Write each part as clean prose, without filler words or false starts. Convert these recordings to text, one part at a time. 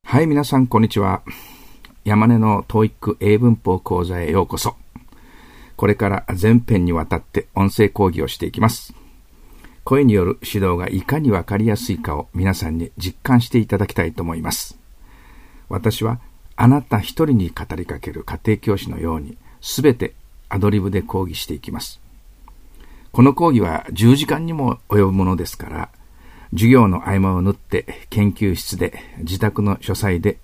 はい、皆さんこんにちは。山根の TOEIC 英文法講座へようこそ。これから全編にわたって音声講義をしていきます。声による指導がいかにわかりやすいかを皆さんに実感していただきたいと思います。私はあなた一人に語りかける家庭教師のようにすべてアドリブで講義していきます。この講義は10時間にも及ぶものですから、授業の合間を縫って研究室で自宅の書斎で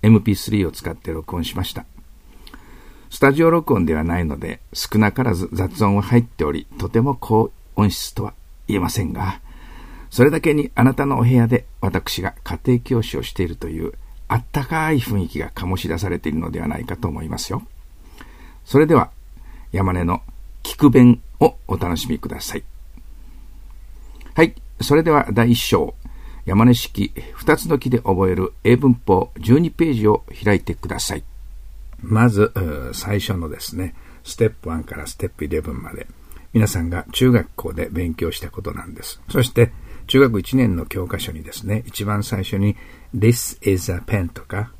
MP3 を使って録音しました。スタジオ録音ではないので少なからず雑音は入っており、とても高音質とは言えませんが、それだけにあなたのお部屋で私が家庭教師をしているというあったかい雰囲気が醸し出されているのではないかと思いますよ。それでは山根の聞く弁をお楽しみください。はい、それでは第1章、山根式2つの木で覚える英文法12ページを開いてください。まず最初のですね、ステップ1からステップ11まで皆さんが中学校で勉強したことなんです。そして中学1年の教科書にですね、一番最初に This is a pen とか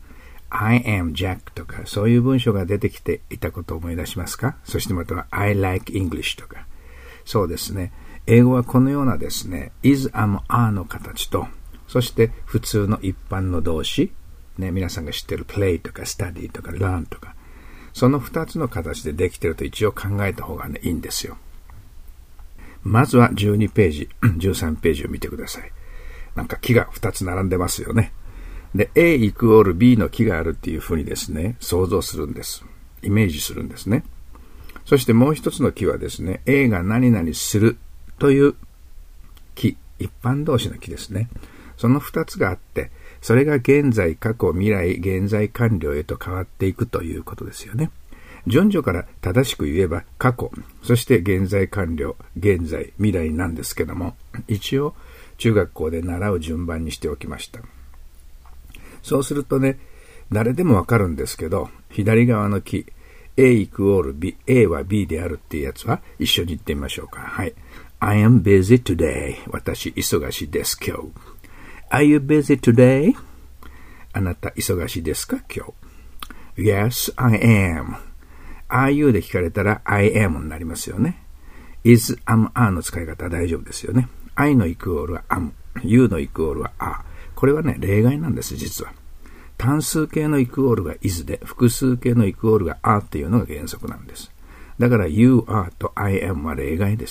I am Jack とかそういう文章が出てきていたことを思い出しますか？そしてまたは I like English とか、そうですね、英語はこのようなですね、is, am, are の形と、そして普通の一般の動詞、ね、皆さんが知っている play とか study とか learn とか、その2つの形でできていると一応考えた方がね、いいんですよ。まずは12ページ、13ページを見てください。なんか木が2つ並んでますよね。で、A イコール B の木があるっていうふうにですね、想像するんです。イメージするんですね。そしてもう一つの木はですね、A が何々するという木、一般動詞の木ですね。その2つがあって、それが現在、過去、未来、現在完了へと変わっていくということですよね。順序から正しく言えば過去、そして現在完了、現在、未来なんですけども、一応中学校で習う順番にしておきました。そうするとね、誰でもわかるんですけど、左側の木、A イコール B、A は B であるっていうやつは一緒に言ってみましょうか。はい。I am busy today. 私忙しいです、今日。Are you busy today? あなた忙しいですか、今日。Yes, I am.Are you で聞かれたら I am になりますよね。is, am, are の使い方は大丈夫ですよね。I のイコールは am、you のイコールは are。これはね、例外なんです、実は。単数形のイコールが is で、複数形のイコールが are っていうのが原則なんです。だから you are と I am は例外です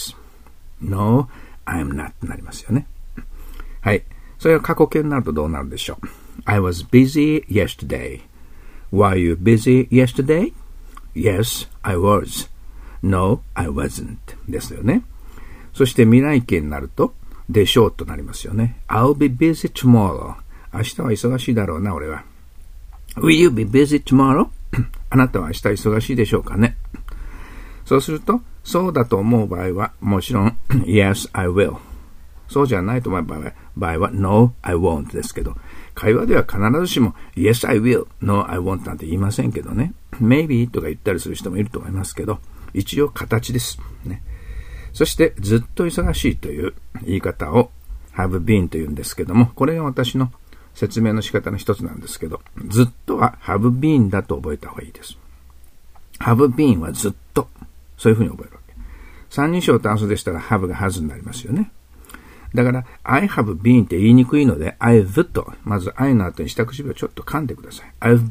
。No, I am not になりますよね。はい。それが過去形になるとどうなるでしょう。I was busy yesterday. Were you busy yesterday?Yes, I was. No, I wasn't. ですよね。そして未来形になると、でしょうとなりますよね。I'll be busy tomorrow. 明日は忙しいだろうな、俺は。Will you be busy tomorrow? あなたは明日忙しいでしょうかね。そうすると、そうだと思う場合は、もちろん、Yes, I will. そうじゃないと思う場合は、No, I won't ですけど、会話では必ずしも Yes, I will, No, I won't なんて言いませんけどね。Maybe とか言ったりする人もいると思いますけど、一応形です。ね。そしてずっと忙しいという言い方を have been というんですけども、これが私の説明の仕方の一つなんですけど、ずっとは have been だと覚えた方がいいです。have been はずっと、そういうふうに覚えるわけ。三人称単数でしたら have が has になりますよね。だから、I have been って言いにくいので、I've と、まず I の後に下唇をちょっと噛んでください。I've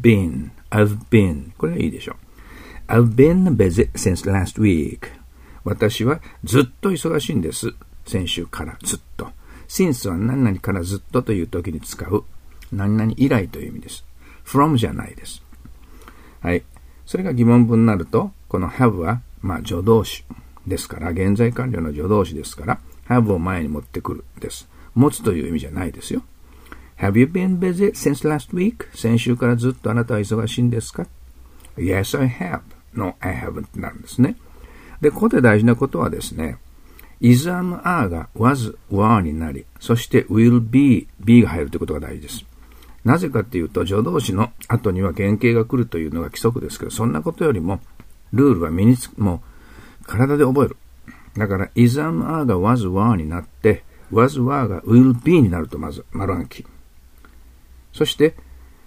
been。これがいいでしょう。I've been busy since last week. 私はずっと忙しいんです。先週からずっと。since は何々からずっとという時に使う何々以来という意味です。from じゃないです。はい。それが疑問文になると、この have は、助動詞ですから、現在完了の助動詞ですから、have を前に持ってくるです。持つという意味じゃないですよ。Have you been busy since last week? 先週からずっとあなたは忙しいんですか？ Yes, I have. No, I haven't ってなるんですね。で、ここで大事なことはですね、is, am, are が was, were になり、そして will be, be が入るということが大事です。なぜかっていうと、助動詞の後には原型が来るというのが規則ですけど、そんなことよりも、ルールはもう体で覚える。だから、is, am, are が was, were になって、was, were が will be になるとまず丸暗記。そして、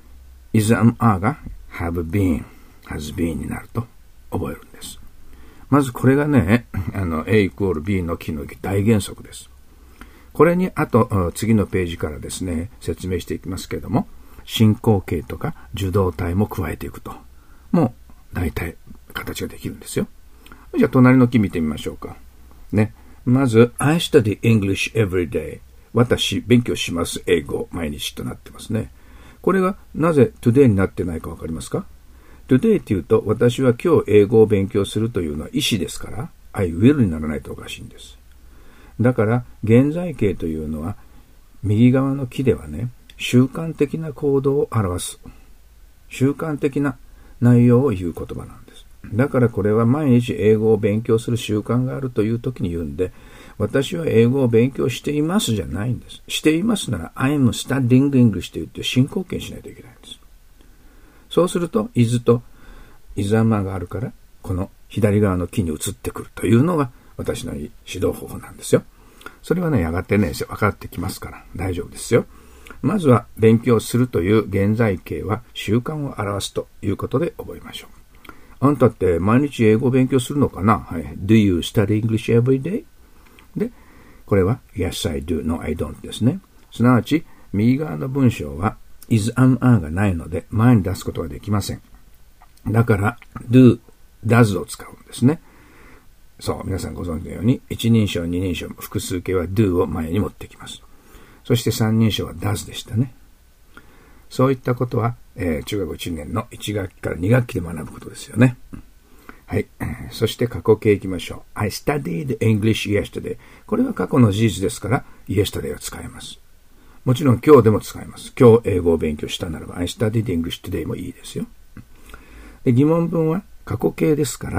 is am are が have been、has been になると覚えるんです。まずこれがね、A イコール B の記の大原則です。これに次のページからですね、説明していきますけれども、進行形とか受動体も加えていくと、もう大体形ができるんですよ。じゃあ隣の記見てみましょうか。ね。まず、I study English every day。私、勉強します。英語、毎日となってますね。これがなぜ today になってないかわかりますか？ today っていうと、私は今日英語を勉強するというのは意思ですから、I will にならないとおかしいんです。だから、現在形というのは、右側の記ではね、習慣的な行動を表す。習慣的な内容を言う言葉なんです。だからこれは毎日英語を勉強する習慣があるという時に言うんで、私は英語を勉強していますじゃないんです。していますなら I'm studying English と言って進行形にしないといけないんです。そうすると is と is am があるからこの左側の記に移ってくるというのが私の指導方法なんですよ。それはね、やがてね、分かってきますから大丈夫ですよ。まずは勉強するという現在形は習慣を表すということで覚えましょう。あんたって毎日英語を勉強するのかな？はい。Do you study English every day? で、これは Yes, I do. No, I don't ですね。すなわち、右側の文章は is, am, are がないので前に出すことができません。だから、do, does を使うんですね。そう、皆さんご存知のように、一人称、二人称、複数形は do を前に持ってきます。そして三人称は does でしたね。そういったことは、中学1年の1学期から2学期で学ぶことですよね。はい。そして過去形いきましょう。I studied English yesterday. これは過去の事実ですから、yesterday を使えます。もちろん今日でも使えます。今日英語を勉強したならば、I studied English today もいいですよ。で、疑問文は過去形ですから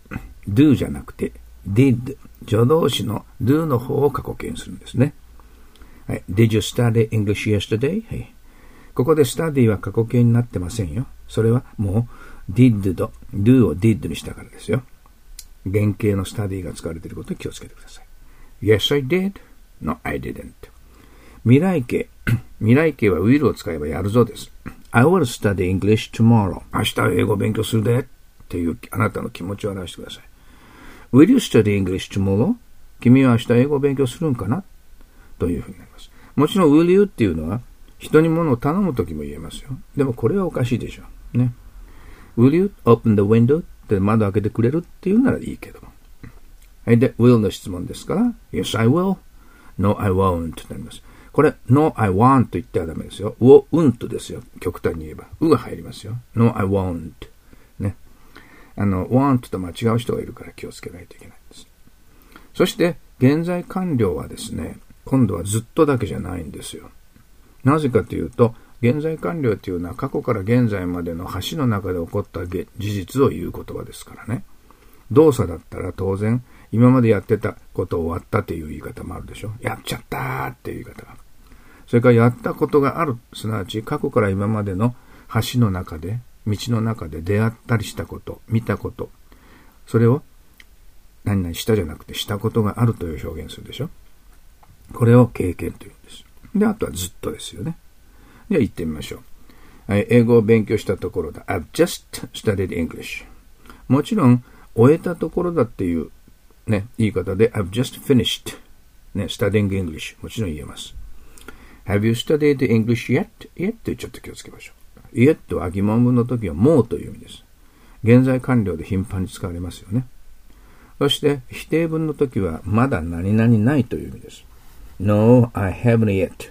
、do じゃなくて、did。助動詞の do の方を過去形にするんですね。はい。Did you study English yesterday? はい。ここで study は過去形になってませんよ。それはもう did と do を did にしたからですよ。原型の study が使われていることに気をつけてください。Yes, I did. No, I didn't. 未来形。未来形は will を使えばやるぞです。I will study English tomorrow. 明日英語を勉強するでっていうあなたの気持ちを表してください。Will you study English tomorrow? 君は明日英語を勉強するんかなというふうになります。もちろん will you っていうのは人に物を頼むときも言えますよ。でもこれはおかしいでしょう。ね。Will you open the window? って窓開けてくれるっていうならいいけども。はい。で、will の質問ですから、Yes, I will. No, I won't となります。これ、No, I want と言ってはダメですよ。won't ですよ。極端に言えば。が入りますよ。No, I won't. ね。want と間違う人がいるから気をつけないといけないんです。そして、現在完了はですね、今度はずっとだけじゃないんですよ。なぜかというと、現在完了というのは過去から現在までの橋の中で起こった事実を言う言葉ですからね。動作だったら当然、今までやってたこと終わったという言い方もあるでしょ。やっちゃったーっていう言い方が。それからやったことがある。すなわち過去から今までの橋の中で、道の中で出会ったりしたこと、見たこと。それを何々したじゃなくてしたことがあるという表現するでしょ。これを経験というんです。で、あとはずっとですよね。じゃあ言ってみましょう。英語を勉強したところだ。I've just studied English. もちろん、終えたところだっていうね、言い方で I've just finished. ね、studying English. もちろん言えます。Have you studied English yet? とちょっと気をつけましょう。yet は疑問文の時はもうという意味です。現在完了で頻繁に使われますよね。そして、否定文の時はまだ何々ないという意味です。No, I haven't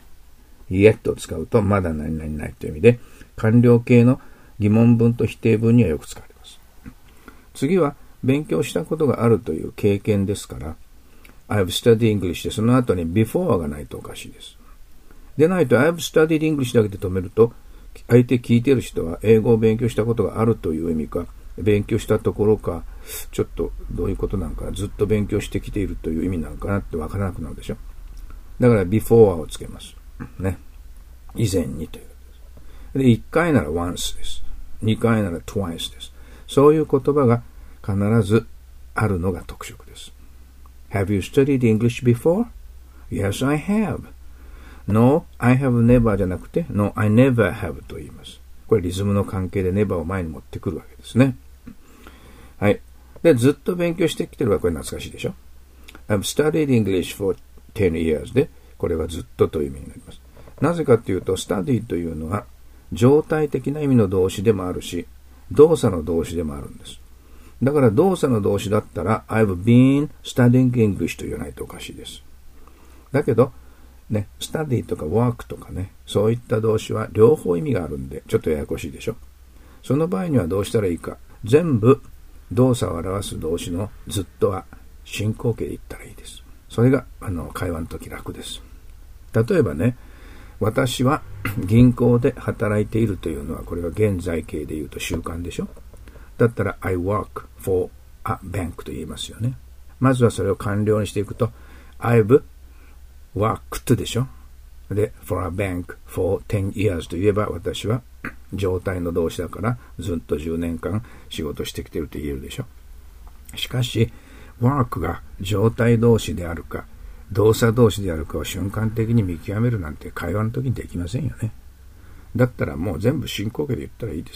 yet. を使うとまだ何々ないという意味で、完了形の疑問文と否定文にはよく使われます。次は、勉強したことがあるという経験ですから、I've studied English でその後に before がないとおかしいです。でないと I've studied English だけで止めると、相手聞いてる人は英語を勉強したことがあるという意味か、勉強したところか、ちょっとどういうことなのかな、ずっと勉強してきているという意味なのかなってわからなくなるでしょ。だから before をつけます。ね。以前にということです。で、1回なら once です。2回なら twice です。そういう言葉が必ずあるのが特色です。Have you studied English before? Yes, I have. No, I have never じゃなくて No, I never have と言います。 これリズムの関係でネバーを前に持ってくるわけですね。はい。で、ずっと勉強してきてるわ。これ懐かしいでしょ。I've studied English for 10 years で、これはずっとという意味になります。なぜかというと、study というのは状態的な意味の動詞でもあるし、動作の動詞でもあるんです。だから動作の動詞だったら I've been studying English と言わないとおかしいです。だけど、ね、study とか work とかね、そういった動詞は両方意味があるんで、ちょっとややこしいでしょ。その場合にはどうしたらいいか。全部動作を表す動詞のずっとは進行形で言ったらいいです。それが会話の時楽です。例えばね、私は銀行で働いているというのは、これは現在形で言うと習慣でしょ。だったら I work for a bank と言いますよね。まずはそれを完了にしていくと I've worked でしょ。で for a bank for 10 years と言えば、私は状態の動詞だからずっと10年間仕事してきていると言えるでしょ。しかし work が状態動詞であるか動作動詞であるかを瞬間的に見極めるなんて会話の時にできませんよね。だったらもう全部進行形で言ったらいいです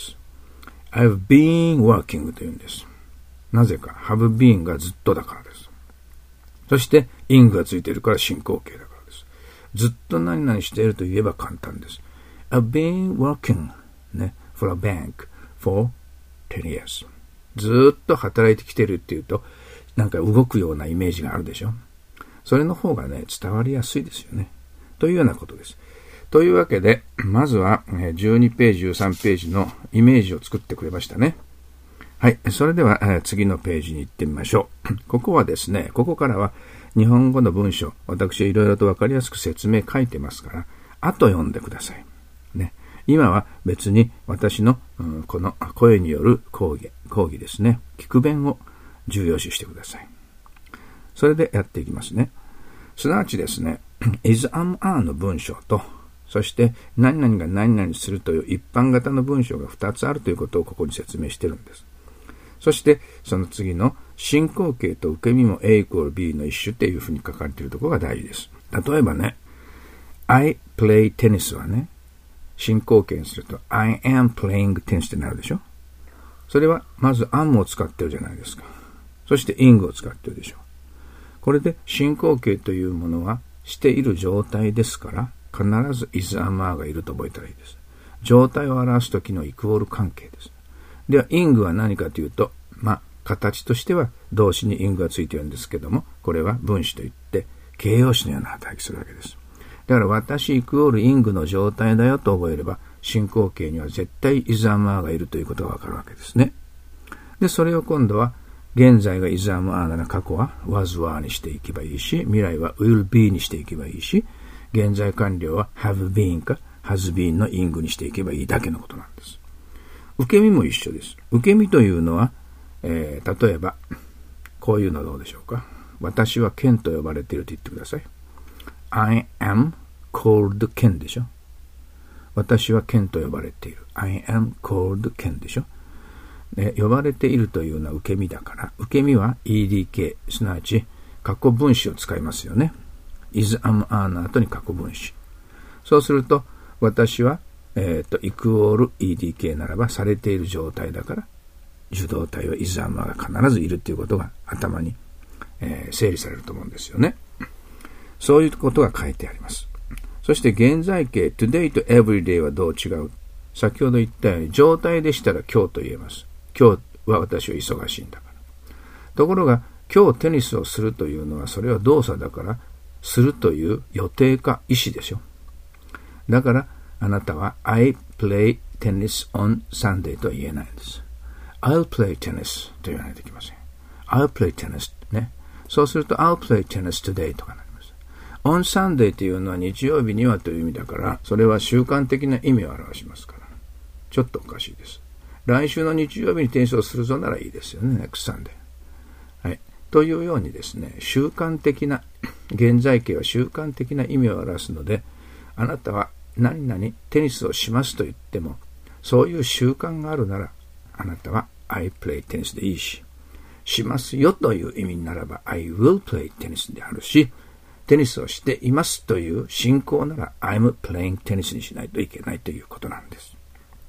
。I've been working というんです。なぜか have been がずっとだからです。そして ing がついているから進行形だからです。ずっと何々していると言えば簡単です。I've been working、ね、for a bank for 10 years。ずっと働いてきてるっていうとなんか動くようなイメージがあるでしょ。それの方がね伝わりやすいですよね。というようなことです。というわけで、まずは12ページ、13ページのイメージを作ってくれましたね。はい。それでは次のページに行ってみましょう。ここはですね、ここからは日本語の文章、私はいろいろとわかりやすく説明書いてますから、後読んでください。ね。今は別に私の、この声による講義ですね。聞く弁を重要視してください。それでやっていきますね。すなわちですね、is am are の文章と、そして何々が何々するという一般型の文章が2つあるということをここに説明してるんです。そしてその次の進行形と受け身も A イコール B の一種っていうふうに書かれているところが大事です。例えばね、I play tennis はね、進行形にすると I am playing tennis ってなるでしょ。それはまず am を使ってるじゃないですか。そして ing を使ってるでしょ。これで進行形というものはしている状態ですから、必ず is am are がいると覚えたらいいです。状態を表すときのイクオール関係です。では ing は何かというと、形としては動詞に ing がついているんですけども、これは分詞といって形容詞のような働きするわけです。だから私イクオール ing の状態だよと覚えれば、進行形には絶対 is am are がいるということがわかるわけですね。でそれを今度は現在が is am are なら過去は was were にしていけばいいし、未来は will be にしていけばいいし、現在完了は have been か has been の ing にしていけばいいだけのことなんです。受け身も一緒です。受け身というのは、例えばこういうのどうでしょうか。私はケンと呼ばれていると言ってください。I am called Ken でしょ。私はケンと呼ばれている。I am called Ken でしょ。呼ばれているというのは受け身だから、受け身は ed 形、すなわち過去分詞を使いますよね。is am are の後に過去分詞。そうすると私はイクオール ed 形ならばされている状態だから、受動体は is am are が必ずいるということが頭に、整理されると思うんですよね。そういうことが書いてあります。そして現在形 today と everyday はどう違う。先ほど言ったように状態でしたら今日と言えます。今日は私は忙しいんだから。ところが今日テニスをするというのはそれは動作だから、するという予定か意思でしょ。だからあなたは I play tennis on Sunday とは言えないんです。I'll play tennis と言わないといけません。I'll play tennis ね。そうすると I'll play tennis today とかなります。on Sunday というのは日曜日にはという意味だから、それは習慣的な意味を表しますから。ちょっとおかしいです。来週の日曜日にテニスをするぞならいいですよね。next Sunday。はい。というようにですね、習慣的な、現在形は習慣的な意味を表すので、あなたは何々テニスをしますと言っても、そういう習慣があるなら、あなたは I play tennis でいいし、しますよという意味ならば I will play tennis であるし、テニスをしていますという進行なら I'm playing tennis にしないといけないということなんです。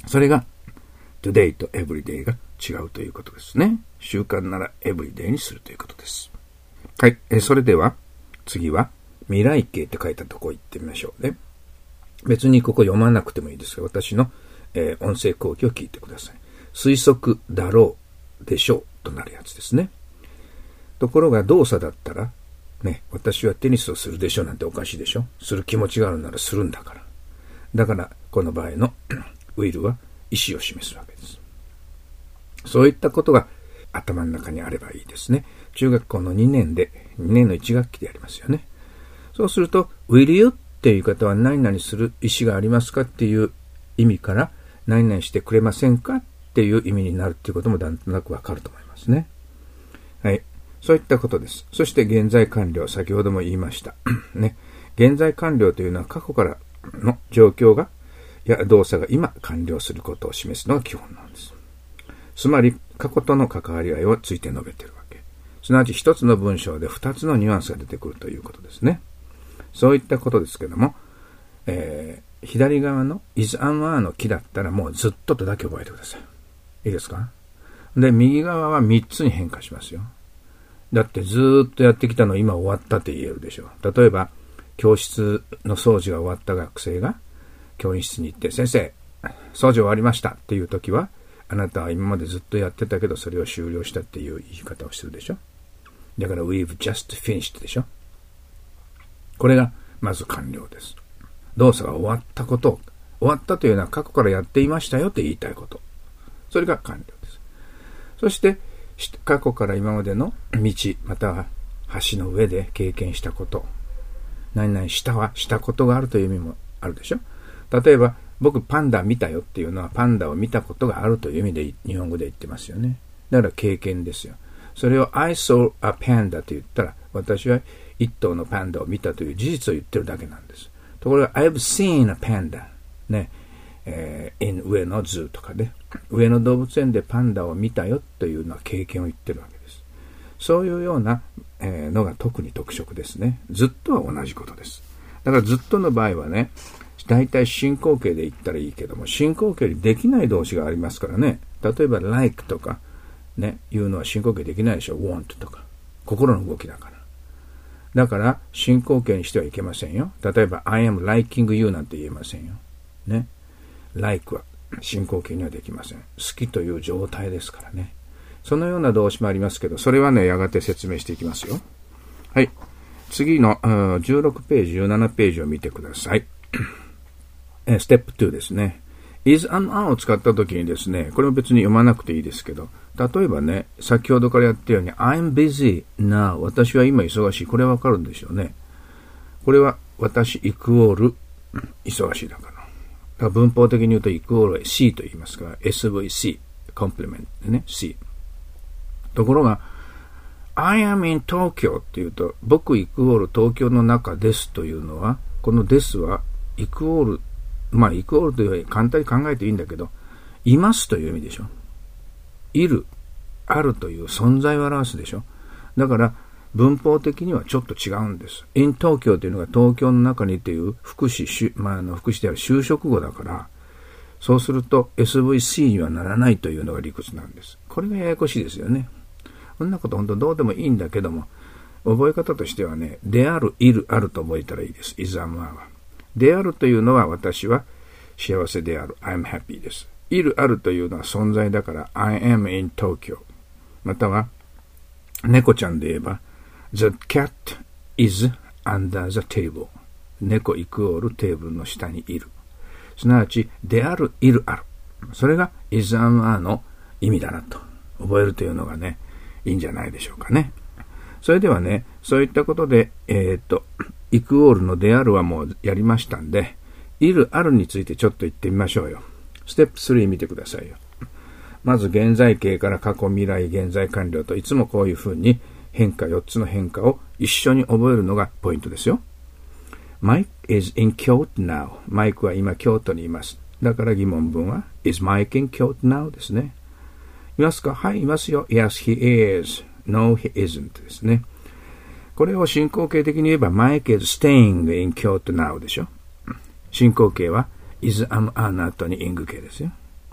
それが today と everyday が違うということですね。習慣なら everyday にするということです。はい。それでは次は未来形って書いたとこ行ってみましょうね。別にここ読まなくてもいいですが、私の、音声講義を聞いてください。推測だろうでしょうとなるやつですね。ところが動作だったらね、私はテニスをするでしょうなんておかしいでしょ。する気持ちがあるならするんだから。だからこの場合のwill は意思を示すわけです。そういったことが頭の中にあればいいですね。中学校の2年の1学期でやりますよね。そうすると will you っていう言い方は何々する意思がありますかっていう意味から何々してくれませんかっていう意味になるっていうこともなんとなくわかると思いますね。はい。そういったことです。そして現在完了、先ほども言いました。ね。現在完了というのは過去からの状況が、動作が今完了することを示すのが基本なんです。つまり、過去との関わり合いをついて述べているわけ。すなわち一つの文章で二つのニュアンスが出てくるということですね。そういったことですけども、左側の is and are の木だったらもうずっととだけ覚えてください。いいですか？で、右側は3つに変化しますよ。だってずーっとやってきたの今終わったって言えるでしょう。例えば、教室の掃除が終わった学生が教員室に行って、先生、掃除終わりましたっていう時は、あなたは今までずっとやってたけどそれを終了したっていう言い方をしてるでしょ。だから we've just finished でしょ。これがまず完了です。動作が終わったことを、終わったというのは過去からやっていましたよと言いたいこと。それが完了です。そして過去から今までの道、または橋の上で経験したこと。何々したことがあるという意味もあるでしょ。例えば、僕パンダ見たよっていうのはパンダを見たことがあるという意味で日本語で言ってますよね。だから経験ですよ。それを I saw a panda と言ったら私は一頭のパンダを見たという事実を言ってるだけなんです。ところが I've seen a panda ね、in 上野ズーとかで、上野動物園でパンダを見たよというのは経験を言ってるわけです。そういうような、のが特に特色ですね。ずっとは同じことです。だからずっとの場合はね、大体進行形で言ったらいいけども、進行形にできない動詞がありますからね。例えば like とかね、いうのは進行形できないでしょ。want とか。心の動きだから。だから進行形にしてはいけませんよ。例えば I am liking you なんて言えませんよ。ね。like は進行形にはできません。好きという状態ですからね。そのような動詞もありますけど、それはね、やがて説明していきますよ。はい。次の16ページ、17ページを見てください。ステップ2ですね。is and are を使ったときにですね、これも別に読まなくていいですけど、例えばね、先ほどからやったように I'm busy now 私は今忙しい。これはわかるんでしょうね。これは私イクオール忙しいだから。だから文法的に言うとイクオール C と言いますから SVC コンプリメントでね C。ところが I am in Tokyo っていうと僕イクオール東京の中ですというのはこのですはイクオールまあイクオールというより簡単に考えていいんだけどいますという意味でしょ。いる、あるという存在を表すでしょ。だから文法的にはちょっと違うんです。in 東京というのが東京の中にという福祉である修飾語だから、そうすると SVC にはならないというのが理屈なんです。これがややこしいですよね。こんなこと本当どうでもいいんだけども、覚え方としてはね、である、いる、あると覚えたらいいです。is and are は。であるというのは私は幸せである。I'm happy です。いる、あるというのは存在だから I am in Tokyo。または猫ちゃんで言えばThe cat is under the table. 猫イクオールテーブルの下にいる。すなわち、である、いる、ある。それが is and are の意味だなと覚えるというのがね、いいんじゃないでしょうかね。それではね、そういったことで、イクオールのであるはもうやりましたんで、いる、あるについてちょっと言ってみましょうよ。ステップ3見てくださいよ。まず現在形から過去、未来、現在完了といつもこういうふうに4つの変化を一緒に覚えるのがポイントですよ。Mike is in Kyoto now. マイクは今京都にいます。だから疑問文は Is Mike in Kyoto now? ですね。いますか？はい、いますよ。Yes, he is. No, he isn't ですね。これを進行形的に言えば Mike is staying in Kyoto now でしょ。進行形はis am are の後に因具形ですよ。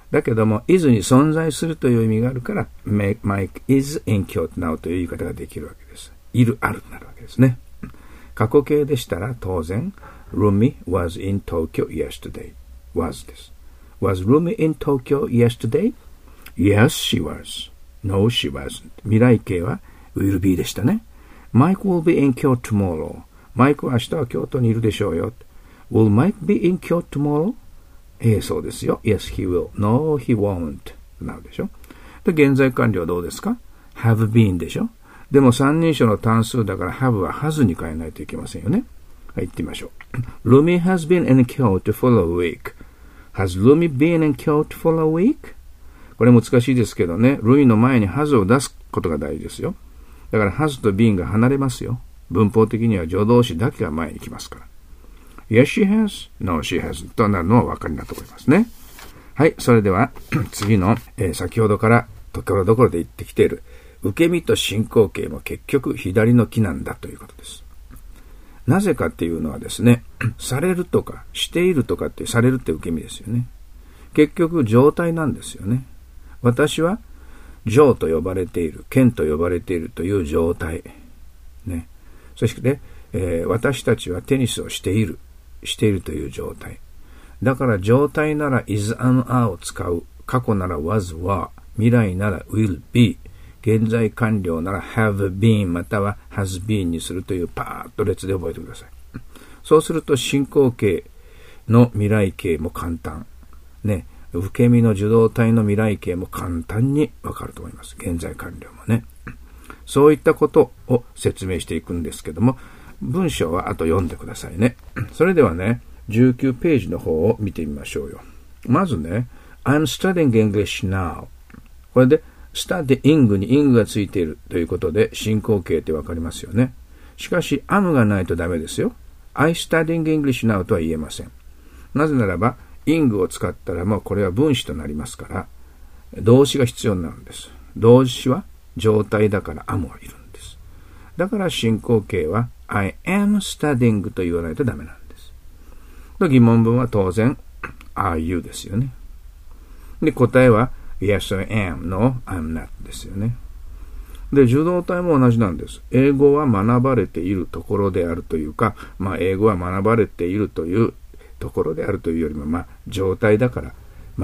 だけども、is に存在するという意味があるから、Mike is in Kyoto now という言い方ができるわけです。いる、あるになるわけですね。過去形でしたら当然、Rumi was in Tokyo yesterday. was です。Was Rumi in Tokyo yesterday? Yes, she was. No, she wasn't. 未来形は will be でしたね。Mike will be in Kyoto tomorrow. Mike は明日は京都にいるでしょうよ。Will Mike be in Kyoto tomorrow? そうですよ。Yes, he will. No, he won't. なるでしょ。で、現在完了はどうですか？ have been でしょ。でも三人称の単数だから have は has に変えないといけませんよね。はい、行ってみましょう。Rumi has been in Kyoto for a week. Has Rumi been in Kyoto for a week? これ難しいですけどね、Rumi の前に has を出すことが大事ですよ。だから has と been が離れますよ。文法的には助動詞だけが前に来ますから。Yes, she has. No, she hasn't. となるのはお分かりになっておりますね。はい、それでは次の、先ほどからところどころで言ってきている受け身と進行形も結局左の木なんだということです。なぜかっていうのはですね、されるとかしているとかってされるって受け身ですよね。結局状態なんですよね。私はジョーと呼ばれている、ケンと呼ばれているという状態。ね。そして、私たちはテニスをしているという状態。だから状態なら is am are を使う。過去なら was were。未来なら will be。現在完了なら have been または has been にするというパーッと列で覚えてください。そうすると進行形の未来形も簡単。ね。受け身の受動体の未来形も簡単にわかると思います。現在完了もね。そういったことを説明していくんですけども、文章はあと読んでくださいね。それではね、19ページの方を見てみましょうよ。まずね、I'm studying English now。これで、studying に ing がついているということで、進行形ってわかりますよね。しかし、am がないとダメですよ。I studying English now とは言えません。なぜならば、ing を使ったらもうこれは分詞となりますから、動詞が必要になるんです。動詞は状態だから am はいるんです。だから進行形は I am studying と言わないとダメなんです。疑問文は当然 are you ですよね。で、答えは Yes, I am の I'm not ですよね。で、受動体も同じなんです。英語は学ばれているところであるというか、英語は学ばれているというところであるというよりも、状態だから、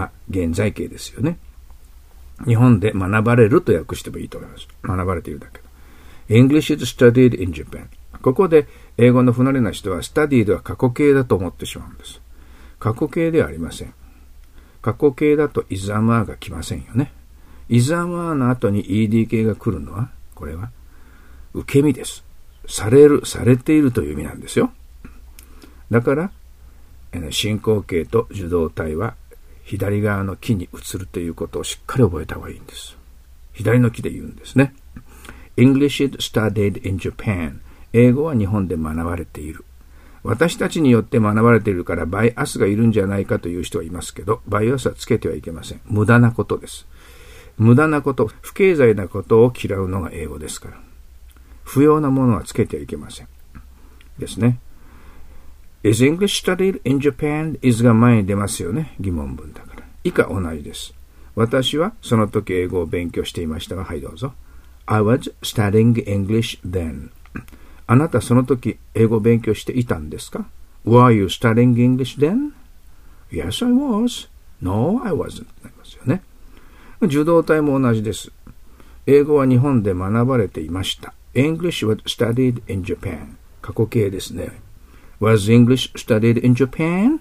現在形ですよね。日本で学ばれると訳してもいいと思います。学ばれているだけど。English is studied in Japan。ここで英語の不慣れな人は、studied は過去形だと思ってしまうんです。過去形ではありません。過去形だと is am are が来ませんよね。is am are の後に ed 形が来るのは、これは受け身です。される、されているという意味なんですよ。だから、進行形と受動体は左側の木に移るということをしっかり覚えた方がいいんです。左の木で言うんですね。English is studied in Japan。英語は日本で学ばれている。私たちによって学ばれているからバイアスがいるんじゃないかという人はいますけど、バイアスはつけてはいけません。無駄なことです。無駄なこと、不経済なことを嫌うのが英語ですから。不要なものはつけてはいけません。ですね。Is English studied in Japan? is が前に出ますよね。疑問文だから。以下同じです。私はその時英語を勉強していましたが、はいどうぞ。I was studying English then. あなたその時英語を勉強していたんですか？ Were you studying English then? Yes, I was. No, I wasn't. なりますよね。受動体も同じです。英語は日本で学ばれていました。English was studied in Japan. 過去形ですね。Was English studied in Japan?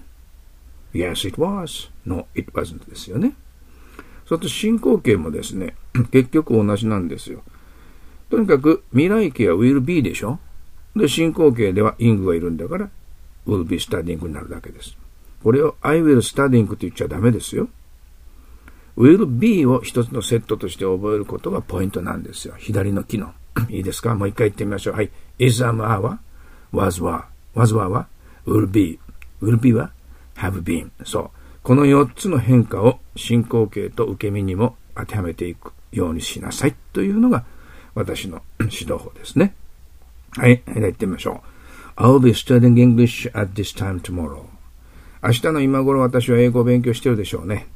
Yes, it was. No, it wasn't ですよね。それと進行形もですね、結局同じなんですよ。とにかく未来形は will be でしょ。で、進行形では ing がいるんだから will be studying になるだけです。これを I will studying と言っちゃダメですよ。will be を一つのセットとして覚えることがポイントなんですよ。左の機能。いいですか？もう一回言ってみましょう。はい。is, am, are は was, were。was, were は will be。will be は have been。そう。この4つの変化を進行形と受け身にも当てはめていくようにしなさいというのが私の指導法ですね。はい。では言ってみましょう。I'll be studying English at this time tomorrow. 明日の今頃私は英語を勉強しているでしょうね。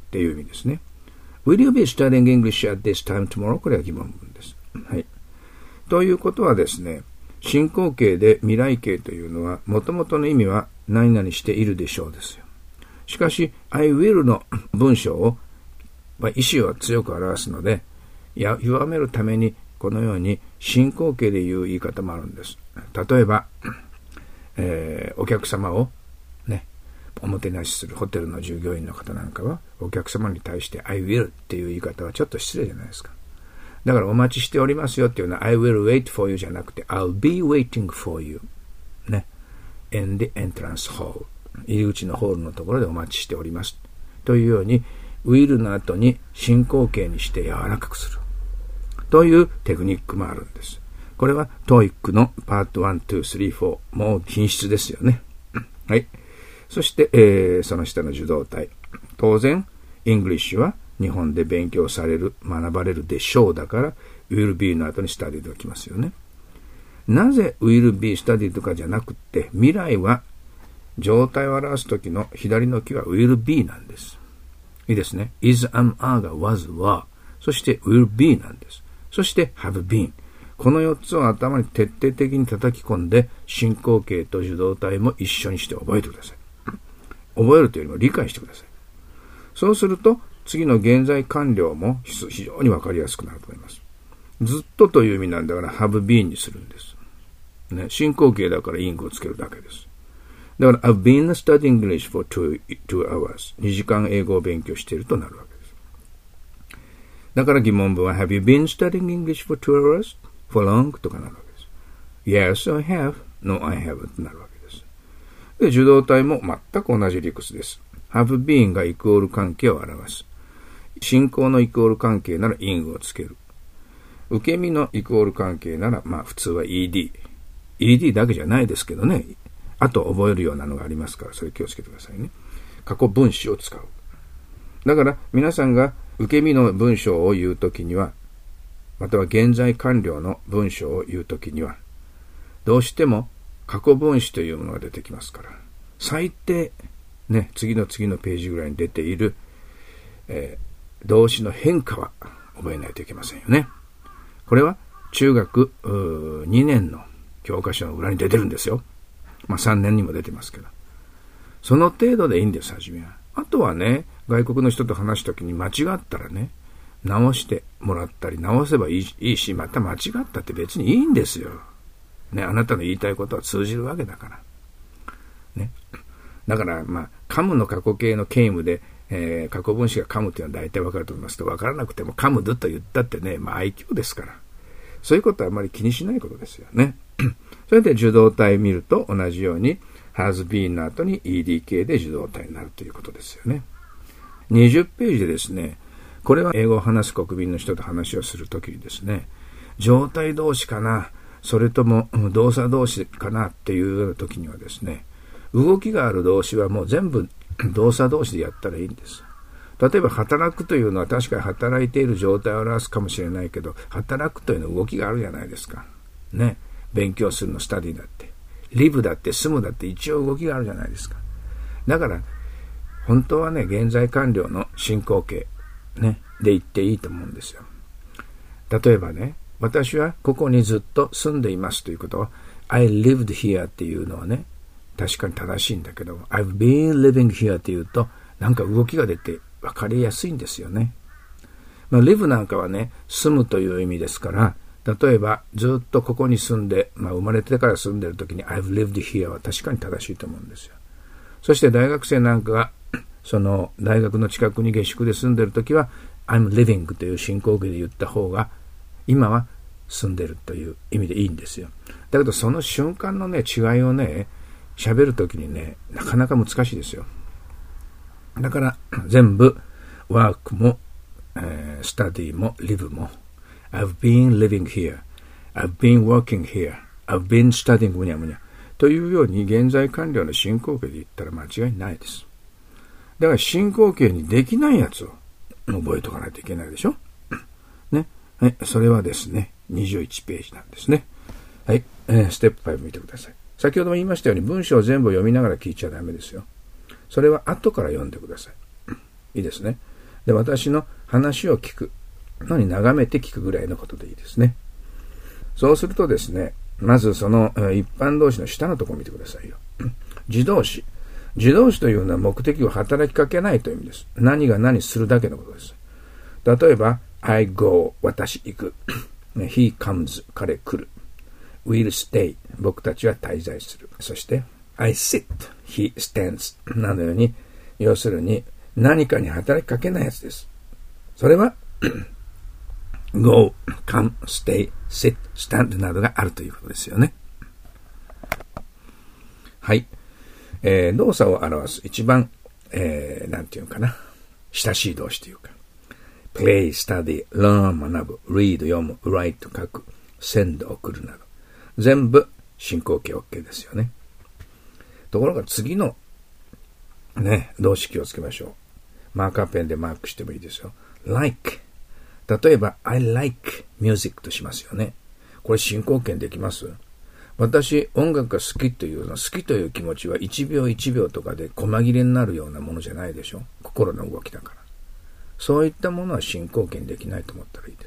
っていう意味ですね。Will you be studying English at this time tomorrow? これは疑問文です。はい。ということはですね、進行形で未来形というのは、元々の意味は何々しているでしょうですよ。しかし、I will の文章を、意思を強く表すので、弱めるために、このように進行形で言う言い方もあるんです。例えば、お客様をね、おもてなしするホテルの従業員の方なんかは、お客様に対して I will っていう言い方はちょっと失礼じゃないですか。だからお待ちしておりますよっていうのは I will wait for you じゃなくて I'll be waiting for you ね。in the entrance hall 入り口のホールのところでお待ちしておりますというように will の後に進行形にして柔らかくするというテクニックもあるんです。これは TOEIC のパート1、2、3、4もう品質ですよね。はい。そして、その下の受動体。当然、English は日本で勉強される、学ばれるでしょうだから、will be の後に study ときますよね。なぜ will be study とかじゃなくって、未来は状態を表すときの左の木は will be なんです。いいですね。is, am, are が was, were。そして will be なんです。そして have been。この4つを頭に徹底的に叩き込んで、進行形と受動体も一緒にして覚えてください。覚えるというよりも理解してください。そうすると、次の現在完了も非常にわかりやすくなると思います。ずっとという意味なんだから have been にするんです。ね、進行形だからインクをつけるだけです。だから I've been studying English for 2 hours。2時間英語を勉強しているとなるわけです。だから疑問文は Have you been studying English for 2 hours? For long? とかなるわけです。Yes, I have. No, I haven't となるわけです。で、受動体も全く同じ理屈です。have been がイコール関係を表す。進行のイコール関係なら ing をつける。受け身のイコール関係なら、普通は ed。ed だけじゃないですけどね。あと覚えるようなのがありますから、それ気をつけてくださいね。過去分詞を使う。だから皆さんが受け身の文章を言うときには、または現在完了の文章を言うときには、どうしても過去分詞というものが出てきますから、最低、ね、次のページぐらいに出ている、動詞の変化は覚えないといけませんよね。これは中学2年の教科書の裏に出てるんですよ。3年にも出てますけど。その程度でいいんです、初めは。あとはね、外国の人と話すときに間違ったらね、直してもらったり、直せばいいし、また間違ったって別にいいんですよ。ね、あなたの言いたいことは通じるわけだから。ね。だから、カムの過去形のケイムで、過去分詞がカムっていうのは大体わかると思いますと、わからなくてもカムドと言ったってね、愛嬌ですから。そういうことはあまり気にしないことですよね。それで受動体見ると同じように has been の後に ed 形で受動体になるということですよね。20ページでですね、これは英語を話す国民の人と話をするときにですね、状態動詞かな、それとも動作動詞かなっていうようなときにはですね、動きがある動詞はもう全部動作動詞でやったらいいんです。例えば働くというのは確かに働いている状態を表すかもしれないけど、働くというのは動きがあるじゃないですか。ね。勉強するのスタディだって。リブだって住むだって一応動きがあるじゃないですか。だから、本当はね、現在完了の進行形、ね、で言っていいと思うんですよ。例えばね、私はここにずっと住んでいますということは、I lived here っていうのはね、確かに正しいんだけど、I've been living here っていうと、なんか動きが出て分かりやすいんですよね。live なんかはね、住むという意味ですから、例えばずっとここに住んで、生まれてから住んでるときに I've lived here は確かに正しいと思うんですよ。そして大学生なんかが、その大学の近くに下宿で住んでるときは I'm living という進行形で言った方が、今は住んでるという意味でいいんですよ。だけどその瞬間のね、違いをね、喋るときにね、なかなか難しいですよ。だから全部ワークも、スタディもリブも I've been living here I've been working here I've been studying むにゃむにゃというように現在完了の進行形で言ったら間違いないです。だから進行形にできないやつを覚えとかないといけないでしょね。はい、それはですね21ページなんですね。はい、ステップ5見てください。先ほども言いましたように文章を全部読みながら聞いちゃダメですよ。それは後から読んでください。いいですね。 で、私の話を聞くのに眺めて聞くぐらいのことでいいですね。そうするとですね、まずその一般動詞の下のところを見てくださいよ。自動詞。自動詞というのは目的を働きかけないという意味です。何が何するだけのことです。例えば、I go 私行く。He comes 彼来る。We'll stay 僕たちは滞在する。そして、I sit He stands なのように、要するに何かに働きかけないやつです。それはgo, come, stay, sit, stand などがあるということですよね。はい。動作を表す一番、なんていうかな、親しい動詞というか、play, study, learn 学ぶ、read 読む、write 書く、send 送るなど、全部進行形 OK ですよね。ところが次のね、動詞気をつけましょう。マーカーペンでマークしてもいいですよ。like。例えば、I like music としますよね。これ進行形できます？私、音楽が好きというの、好きという気持ちは1秒1秒とかで細切れになるようなものじゃないでしょ。心の動きだから。そういったものは進行形できないと思ったらいいです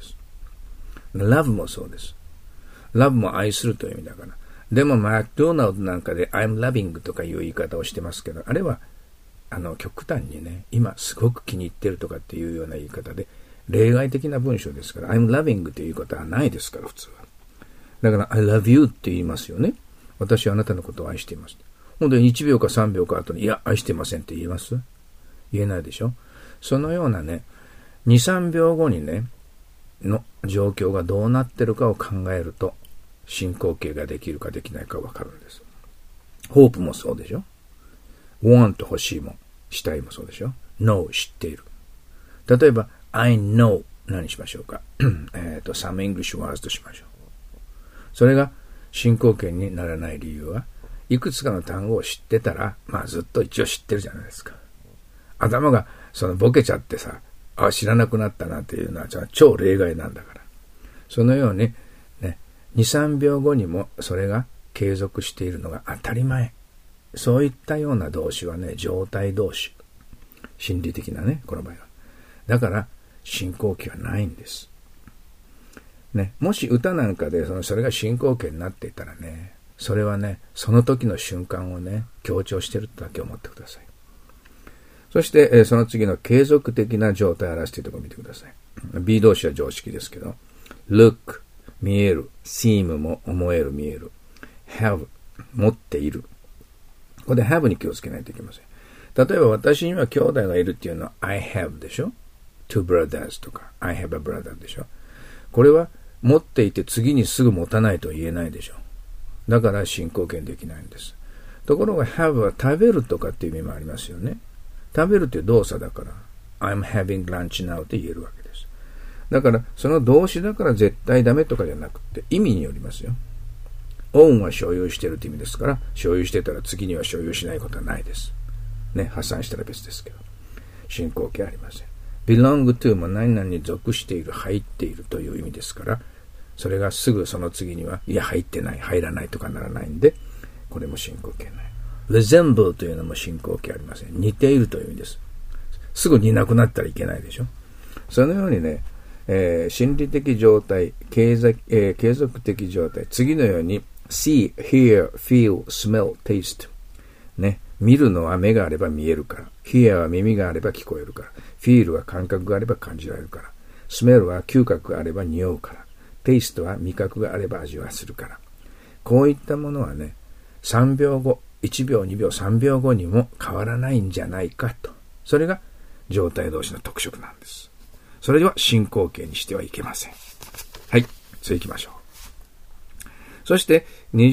。love もそうです。love も愛するという意味だから。でも、マクドナルドなんかで I'm loving とかいう言い方をしてますけど、あれは、極端にね、今すごく気に入ってるとかっていうような言い方で、例外的な文章ですから、I'm loving ということはないですから、普通は。だから、I love you って言いますよね。私はあなたのことを愛しています。ほんで、1秒か3秒か後に、いや、愛してませんって言います？言えないでしょ。そのようなね、2、3秒後にね、の状況がどうなってるかを考えると、進行形ができるかできないかわかるんです。ホープもそうでしょ。want 欲しいも、したいもそうでしょ。know 知っている。例えば、I know 何しましょうか。some English words としましょう。それが進行形にならない理由は、いくつかの単語を知ってたら、まあずっと一応知ってるじゃないですか。頭がボケちゃってさ、知らなくなったなっていうのは超例外なんだから。そのようにね、2、3秒後にもそれが継続しているのが当たり前。そういったような動詞はね、状態動詞。心理的なね、この場合は。だから、進行形はないんです。ね、もし歌なんかでそれが進行形になっていたらね、それはね、その時の瞬間をね、強調しているとだけ思ってください。そして、その次の継続的な状態を表しているところを見てください。B 動詞は常識ですけど、look、見える、seem も思える、見える、have、持っている。ここで have に気をつけないといけません。例えば私には兄弟がいるっていうのは I have でしょ。two brothers とか I have a brother でしょ。これは持っていて次にすぐ持たないと言えないでしょ。だから進行形できないんです。ところが have は食べるとかっていう意味もありますよね。食べるっていう動作だから I'm having lunch now って言えるわけです。だからその動詞だから絶対ダメとかじゃなくて意味によりますよ。own は所有してるって意味ですから、所有してたら次には所有しないことはないです。ね、破産したら別ですけど。進行形ありません。belong to も何々に属している、入っているという意味ですから、それがすぐその次には、いや入ってない、入らないとかならないんで、これも進行形ない。resemble というのも進行形ありません。似ているという意味です。すぐ似なくなったらいけないでしょ。そのようにね、心理的状態、継続的状態、次のようにsee, hear, feel, smell, taste ね、見るのは目があれば見えるから、hear は耳があれば聞こえるから、feel は感覚があれば感じられるから、smell は嗅覚があれば匂うから、taste は味覚があれば味はするから、こういったものはね、3秒後、1秒、2秒、3秒後にも変わらないんじゃないかと。それが状態動詞の特色なんです。それでは進行形にしてはいけません。はい、次行きましょう。そして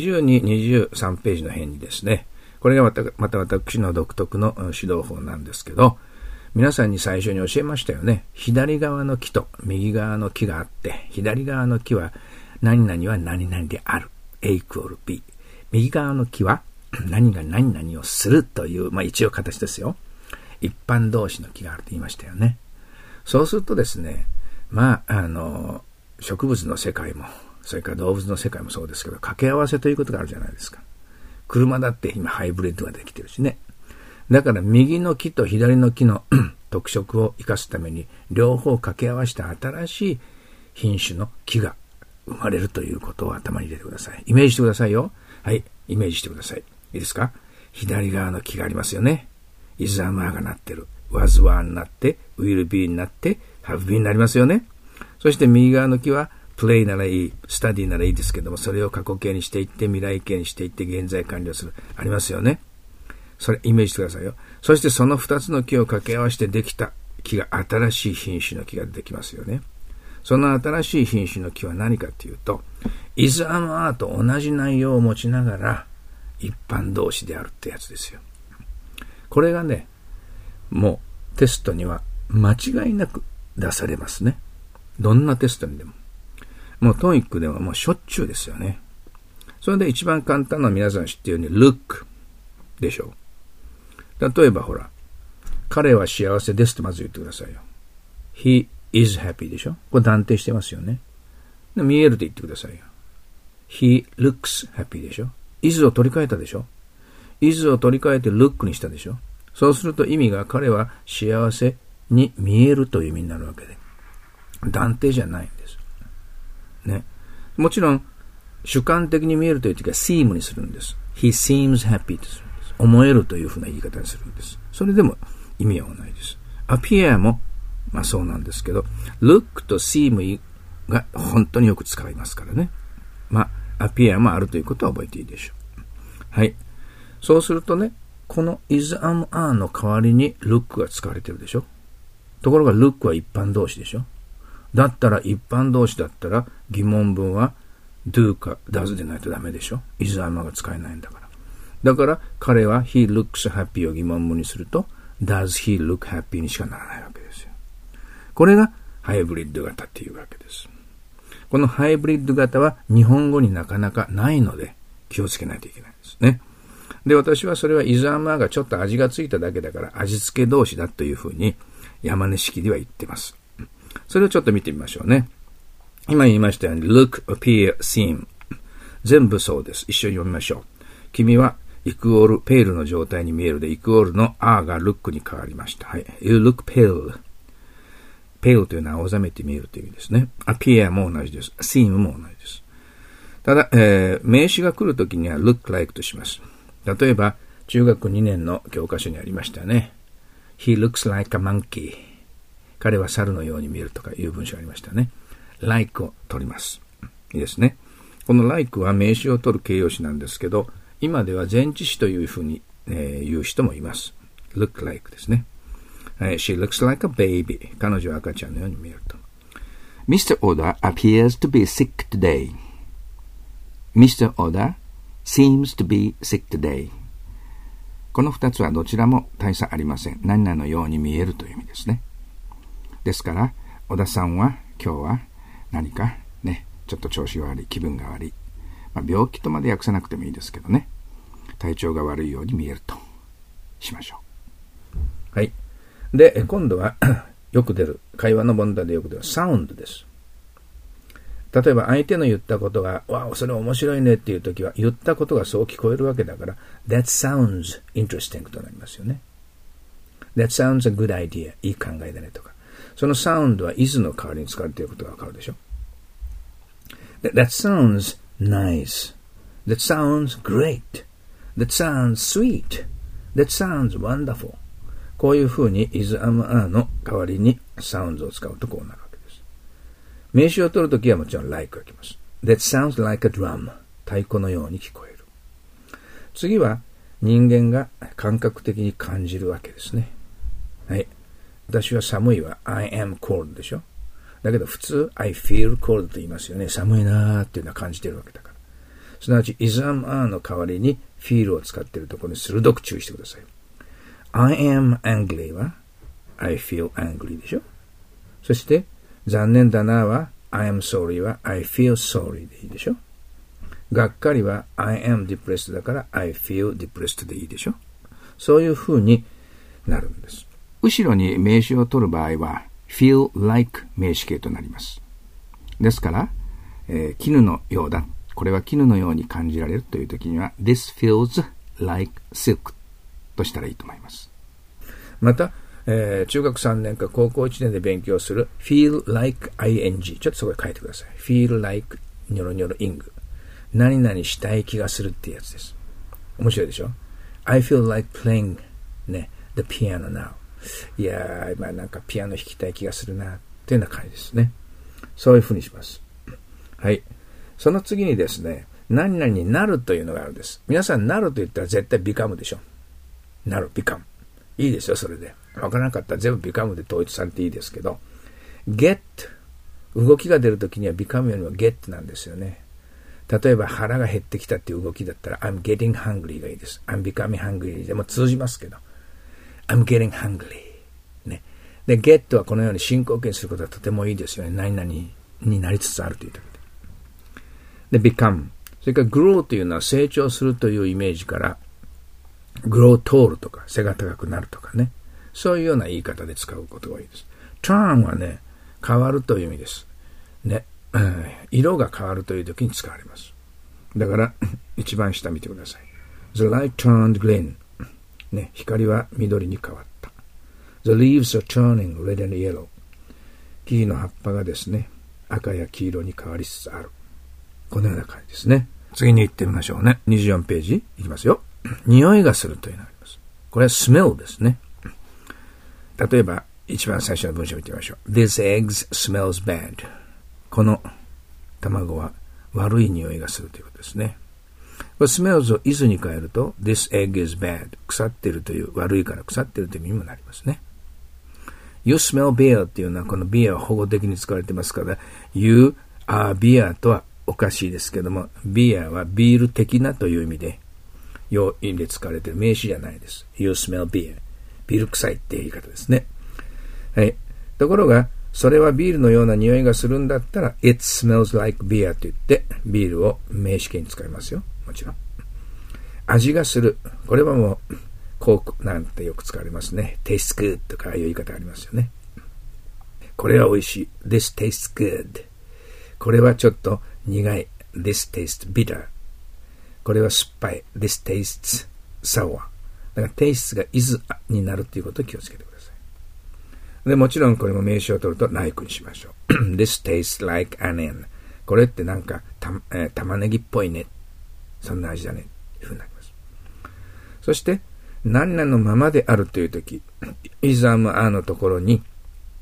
22、23ページの辺にですね、これがまた私の独特の指導法なんですけど、皆さんに最初に教えましたよね。左側の木と右側の木があって、左側の木は何々は何々である。A イコール B。右側の木は何が何々をするという、一応形ですよ。一般動詞の木があると言いましたよね。そうするとですね、植物の世界も、それから動物の世界もそうですけど、掛け合わせということがあるじゃないですか。車だって今ハイブリッドができてるしね。 だから右の木と左の木の特色を生かすために両方掛け合わせた新しい品種の木が生まれるということを頭に入れてください。イメージしてくださいよ。はい、イメージしてください。いいですか？左側の木がありますよね。is am areがなってる。was were になって、will be になって、have been になりますよね。そして右側の木はplay ならいい、study ならいいですけども、それを過去形にしていって、未来形にしていって、現在完了する。ありますよね。それイメージしてくださいよ。そしてその2つの木を掛け合わせてできた木が新しい品種の木が出てきますよね。その新しい品種の木は何かというと、is am are と同じ内容を持ちながら一般動詞であるってやつですよ。これがね、もうテストには間違いなく出されますね。どんなテストにでも。もうTOEICではもうしょっちゅうですよね。それで一番簡単な皆さん知っているように look でしょう。例えばほら、彼は幸せですってまず言ってくださいよ。He is happy でしょ。これ断定してますよね。で見えると言ってくださいよ。He looks happy でしょ。is を取り替えたでしょ。is を取り替えて look にしたでしょ。そうすると意味が彼は幸せに見えるという意味になるわけで。断定じゃないんです。ね。もちろん、主観的に見えるという時は seem にするんです。He seems happy とするんです。思えるというふうな言い方にするんです。それでも意味は同じです。appear も、まあそうなんですけど、look と seem が本当によく使いますからね。まあ、appear もあるということは覚えていいでしょう。はい。そうするとね、この is am are の代わりに look が使われてるでしょ。ところが look は一般動詞でしょ。だったら一般動詞だったら疑問文は do か does でないとダメでしょ。is am are が使えないんだから。だから彼は he looks happy を疑問文にすると does he look happy にしかならないわけですよ。これがハイブリッド型っていうわけです。このハイブリッド型は日本語になかなかないので気をつけないといけないんですね。で、私はそれはis am are がちょっと味がついただけだから味付け動詞だというふうに山根式では言ってます。それをちょっと見てみましょうね。今言いましたように look, appear, seem 全部そうです。一緒に読みましょう。君はイクオールペールの状態に見えるでイクオールの are が look に変わりました。はい。You look pale。pale というのは青ざめて見えるという意味ですね。appear も同じです。seem も同じです。ただ、名詞が来るときには look like とします。例えば、中学2年の教科書にありましたね。He looks like a monkey。彼は猿のように見えるとかいう文章がありましたね。like を取ります。いいですね。この like は名詞を取る形容詞なんですけど、今では前置詞というふうに、言う人もいます。look like ですね。She looks like a baby。彼女は赤ちゃんのように見えると。 Mr. Oda appears to be sick today. Mr. Oda seems to be sick today. この二つはどちらも大差ありません。何々のように見えるという意味ですね。ですから、小田さんは今日は何かね、ちょっと調子が悪い、気分が悪い。まあ、病気とまで訳さなくてもいいですけどね。体調が悪いように見えるとしましょう。はい。で、今度はよく出る、会話の問題でよく出るサウンドです。例えば相手の言ったことが、わあ、それ面白いねっていうときは、言ったことがそう聞こえるわけだから、That sounds interesting となりますよね。That sounds a good idea. いい考えだねとか。そのサウンドは is の代わりに使われていることがわかるでしょ。That sounds nice. That sounds great. That sounds sweet. That sounds wonderful. こういうふうに is am are の代わりに sounds を使うとこうなるわけです。名詞を取るときはもちろん like が来ます。That sounds like a drum. 太鼓のように聞こえる。次は人間が感覚的に感じるわけですね。はい。私は寒いは I am cold でしょ。だけど普通 I feel cold と言いますよね。寒いなーっていうのは感じてるわけだから。すなわち is am are の代わりに feel を使っているところに鋭く注意してください。I am angry は I feel angry でしょ。そして残念だなは I am sorry は I feel sorry でいいでしょ。がっかりは I am depressed だから I feel depressed でいいでしょ。そういう風になるんです。後ろに名詞を取る場合は feel like 名詞形となります。ですから、絹のようだ。これは絹のように感じられるという時には This feels like silk ととしたらいいと思います。また、中学3年か高校1年で勉強する feel like ing、 ちょっとそこで書いてください。feel like ニョロニョロ ing、 何々したい気がするっていうやつです。面白いでしょ。 I feel like playing、ね、the piano now。 いやー、今なんかピアノ弾きたい気がするなっていうような感じですね。そういうふうにします。はい。その次にですね、何々になるというのがあるんです。皆さんなると言ったら絶対 become でしょ。なる、become。いいですよ、それで。わからなかったら全部 become で統一されていいですけど、get、動きが出るときには become よりも get なんですよね。例えば腹が減ってきたっていう動きだったら I'm getting hungry がいいです。I'm becoming hungry でも通じますけど、I'm getting hungry。ね。で、get はこのように進行形にすることはとてもいいですよね。何々になりつつあるという時で。で、become。それから grow というのは成長するというイメージから、grow tall とか背が高くなるとかね。そういうような言い方で使うことがいいです。turn はね、変わるという意味です。ね。色が変わるという時に使われます。だから、一番下見てください。The light turned green。ね、光は緑に変わった。The leaves are turning red and yellow。木々の葉っぱがですね、赤や黄色に変わりつつある。このような感じですね。次に行ってみましょうね。24ページいきますよ。匂いがするというのがあります。これは smell ですね。例えば、一番最初の文章を見てみましょう。This egg smells bad。この卵は悪い匂いがするということですね。これ smells を is に変えると This egg is bad。腐っているという、悪いから腐っているという意味にもなりますね。You smell beer っていうのはこの beer は保護的に使われてますから、You are beer とはおかしいですけども、beer はビール的なという意味で、用意で使われている名詞じゃないです。You smell beer。ビール臭いっていう言い方ですね。はい。ところが、それはビールのような匂いがするんだったら、It smells like beer と言って、ビールを名詞形に使いますよ。もちろん。味がする。これはもう、コークなんてよく使われますね。Tastes good とかいう言い方ありますよね。これは美味しい。This tastes good。これはちょっと苦い。This tastes bitter。これは酸っぱい。This tastes sour。だから tastes が is になるということを気をつけてください。で、もちろんこれも名詞を取ると like にしましょう。This tastes like onion。これってなんか玉ねぎっぽいね。そんな味だね。というふうになります。そして、何々のままであるというとき、is am are のところに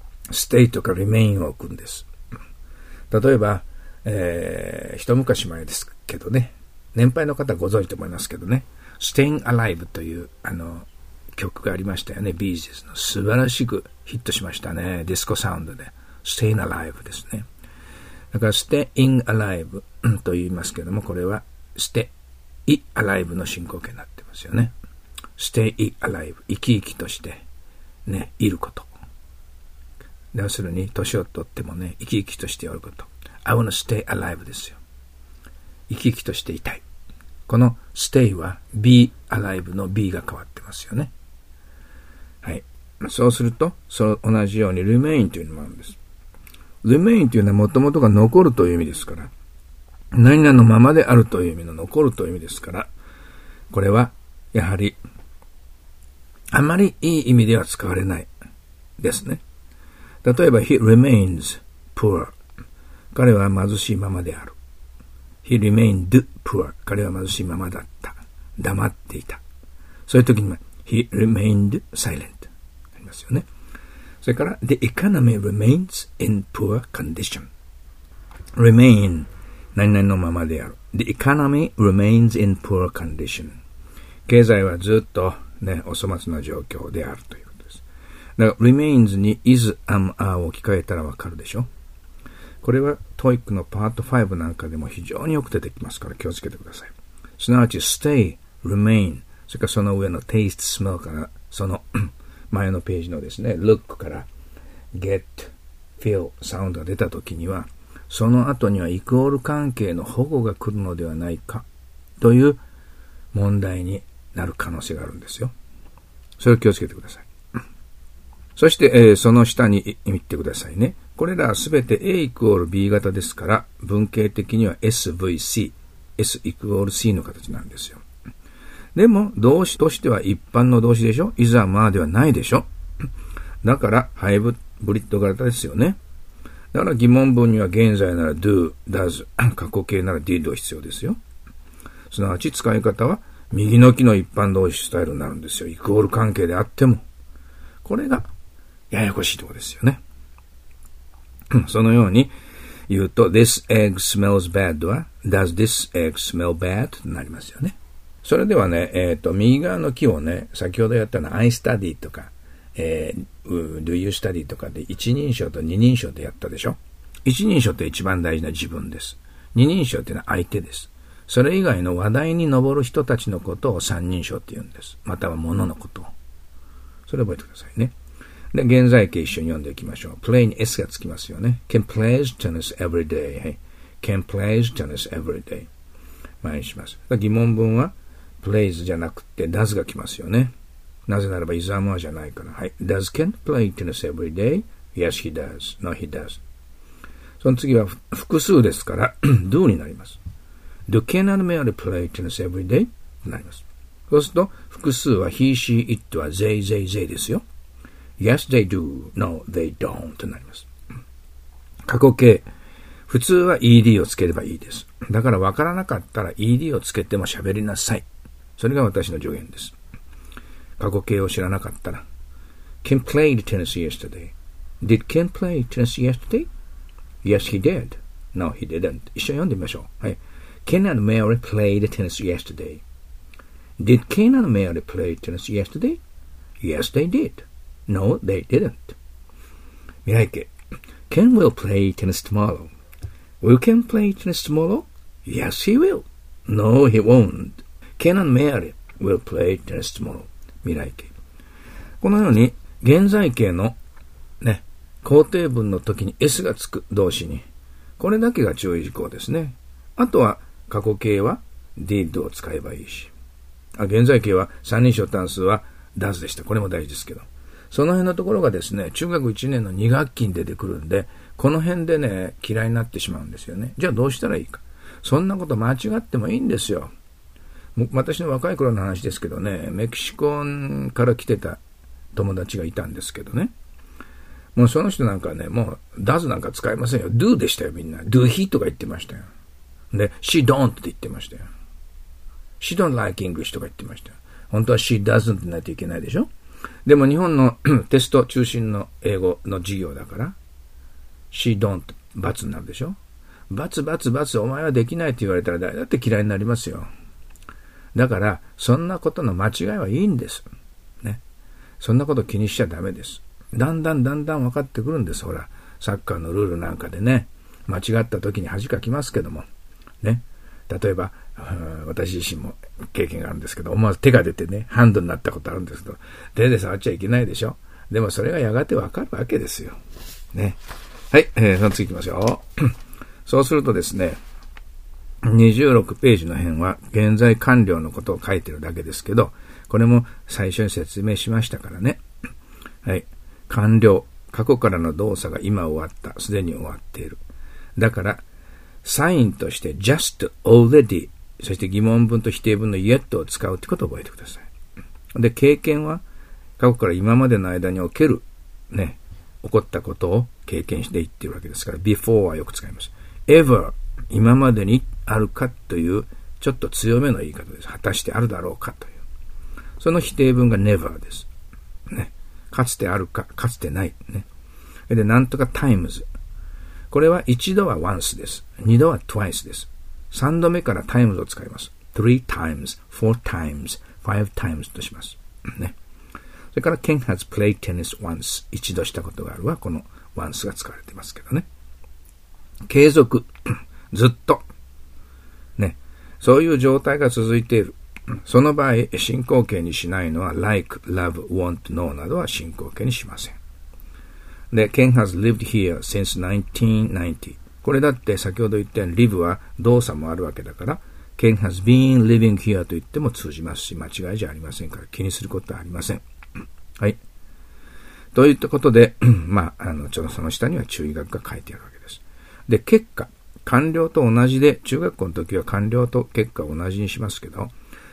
stay とか remain を置くんです。例えば、一昔前ですけどね、年配の方ご存知と思いますけどね、Staying Alive という曲がありましたよね。ビージェスの素晴らしくヒットしましたね。ディスコサウンドで Staying Alive ですね。だから Staying Alive と言いますけども、これは Stay Alive の進行形になってますよね。Stay Alive、 生き生きとしてね、いること。要するに年を取ってもね、生き生きとしておること。I wanna stay alive ですよ。生き生きとしていたい。この stay は be alive の be が変わってますよね。はい。そうすると、同じように remain というのもあるんです。remain というのはもともとが残るという意味ですから、何々のままであるという意味の残るという意味ですから、これはやはりあまりいい意味では使われないですね。例えば he remains poor。彼は貧しいままである。He remained poor。彼は貧しいままだった。黙っていた。そういう時には He remained silent。ありますよね。それから The economy remains in poor condition。remain 何々のままである。The economy remains in poor condition。経済はずっとね、お粗末な状況であるということです。だから remains に is, am, are を置き換えたらわかるでしょ。これは TOEIC のパート5なんかでも非常によく出てきますから気をつけてください。すなわち stay, remain、それからその上の taste, smell からその前のページのですね、look から get, feel, sound が出たときには、その後にはイコール関係の保護が来るのではないかという問題になる可能性があるんですよ。それを気をつけてください。そして、その下に見てくださいね。これらはすべて A イコール B 型ですから、文系的には SVC、S イコール C の形なんですよ。 でも、動詞としては一般の動詞でしょ。is are areではないでしょ。だから、ハイブリッド型ですよね。だから疑問文には現在なら do, does、過去形なら did を必要ですよ。すなわち使い方は右の木の一般動詞スタイルになるんですよ。イコール関係であっても。これがややこしいところですよね。そのように言うと This egg smells bad は Does this egg smell bad? となりますよね。それではね、右側の木をね、先ほどやったのは I study とか、do you study とかで一人称と二人称でやったでしょ。一人称って一番大事な自分です。二人称っていうのは相手です。それ以外の話題に上る人たちのことを三人称って言うんです。または物のことを。それ覚えてくださいね。で、現在形一緒に読んでいきましょう。play に S がつきますよね。can plays tennis every day、can plays tennis every day。前にします。疑問文は plays じゃなくて does が来ますよね。なぜならば is are じゃないから。はい。Does Ken play tennis every day? Yes, he does. No, he does. その次は複数ですから、do になります。Do Ken and Mary play tennis every day? となります。そうすると、複数は he, she, it は they ですよ。Yes, they do. No, they don't となります。過去形。普通は ed をつければいいです。だから分からなかったら ed をつけても喋りなさい。それが私の助言です。過去形を知らなかったら Ken played tennis yesterday. Did Ken play tennis yesterday? Yes, he did. No, he didn't. 一緒に読んでみましょう。はい。Ken and Mary played tennis yesterday. Did Ken and Mary play tennis yesterday? Yes, they did. No, they didn't. 未来形 Ken will play tennis tomorrow. Will Ken play tennis tomorrow? Yes, he will. No, he won't. Ken and Mary will play tennis tomorrow.未来形。このように現在形のね、肯定文の時に S がつく動詞に、これだけが注意事項ですね。あとは過去形は did を使えばいいし、現在形は三人称単数は does でした。これも大事ですけど、その辺のところがですね、中学1年の2学期に出てくるんで、この辺でね、嫌いになってしまうんですよね。じゃあどうしたらいいか。そんなこと間違ってもいいんですよ。私の若い頃の話ですけどね、メキシコから来てた友達がいたんですけどね、もうその人なんかね、もう does なんか使いませんよ。do でしたよ、みんな。do he とか言ってましたよ。で、she don't って言ってましたよ。she don't like English とか言ってましたよ。本当は she doesn't ってないといけないでしょ。でも日本のテスト中心の英語の授業だから、she don't ×になるでしょ。×お前はできないって言われたら誰だって嫌いになりますよ。だから、そんなことの間違いはいいんです。ね。そんなこと気にしちゃダメです。だんだん分かってくるんです。ほら、サッカーのルールなんかでね、間違った時に恥かきますけども、ね。例えば、私自身も経験があるんですけど、思わず手が出てね、ハンドになったことあるんですけど、手で触っちゃいけないでしょ。でもそれがやがて分かるわけですよ。ね。はい、その次行きますよ。そうするとですね、26ページの辺は現在完了のことを書いてるだけですけど、これも最初に説明しましたからね。はい。完了。過去からの動作が今終わった。すでに終わっている。だから、サインとして just, already、そして疑問文と否定文の yet を使うってことを覚えてください。で、経験は過去から今までの間における、ね、起こったことを経験していっているわけですから、before はよく使います。ever、今までにあるかというちょっと強めの言い方です。果たしてあるだろうかという。その否定文が never です。ね。かつてあるか、かつてない。ね。で、なんとか times。これは一度は once です。二度は twice です。三度目から times を使います。three times, four times, five times とします。ね。それから Ken has played tennis once。一度したことがあるはこの once が使われていますけどね。継続。ずっと。ね。そういう状態が続いている。その場合、進行形にしないのは like, love, want, know などは進行形にしません。で、Ken has lived here since 1990。これだって先ほど言ったように live は動作もあるわけだから、Ken has been living here と言っても通じますし、間違いじゃありませんから気にすることはありません。はい。といったことで、まあ、ちょっとその下には注意書きが書いてあるわけです。で、結果。完了と同じで、中学校の時は完了と結果を同じにしますけど、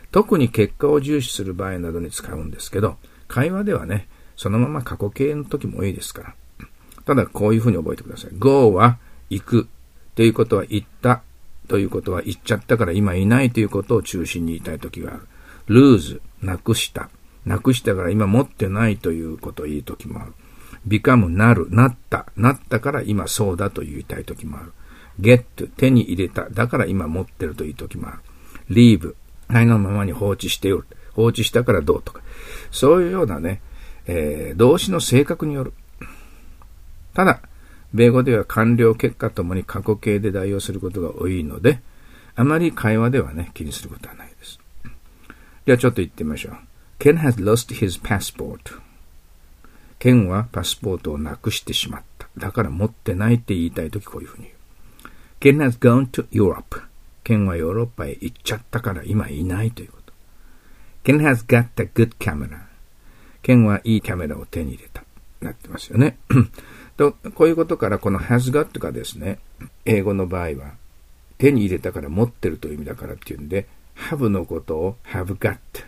特に結果を重視する場合などに使うんですけど、会話ではね、そのまま過去形の時も多いですから。ただこういうふうに覚えてください。go は行くということは行ったということは行っちゃったから今いないということを中心に言いたい時がある。lose なくした。なくしたから今持ってないということを言う時もある。become なる、なった。なったから今そうだと言いたい時もある。get 手に入れた。だから今持ってるという時もある。leave 愛のままに放置しておる。放置したからどうとか。そういうようなね、動詞の性格による。ただ、米語では完了結果ともに過去形で代用することが多いので、あまり会話ではね、気にすることはないです。ではちょっと言ってみましょう。Ken has lost his passport. ケンはパスポートをなくしてしまった。だから持ってないって言いたいときこういうふうに言う。Ken has gone to Europe. ケンはヨーロッパへ行っちゃったから今いないということ。Ken has got a good camera. ケンはいいカメラを手に入れた。なってますよね。とこういうことからこの has got がですね、英語の場合は手に入れたから持ってるという意味だからっていうんで、have のことを have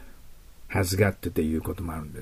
got、has got っていうこともあるんです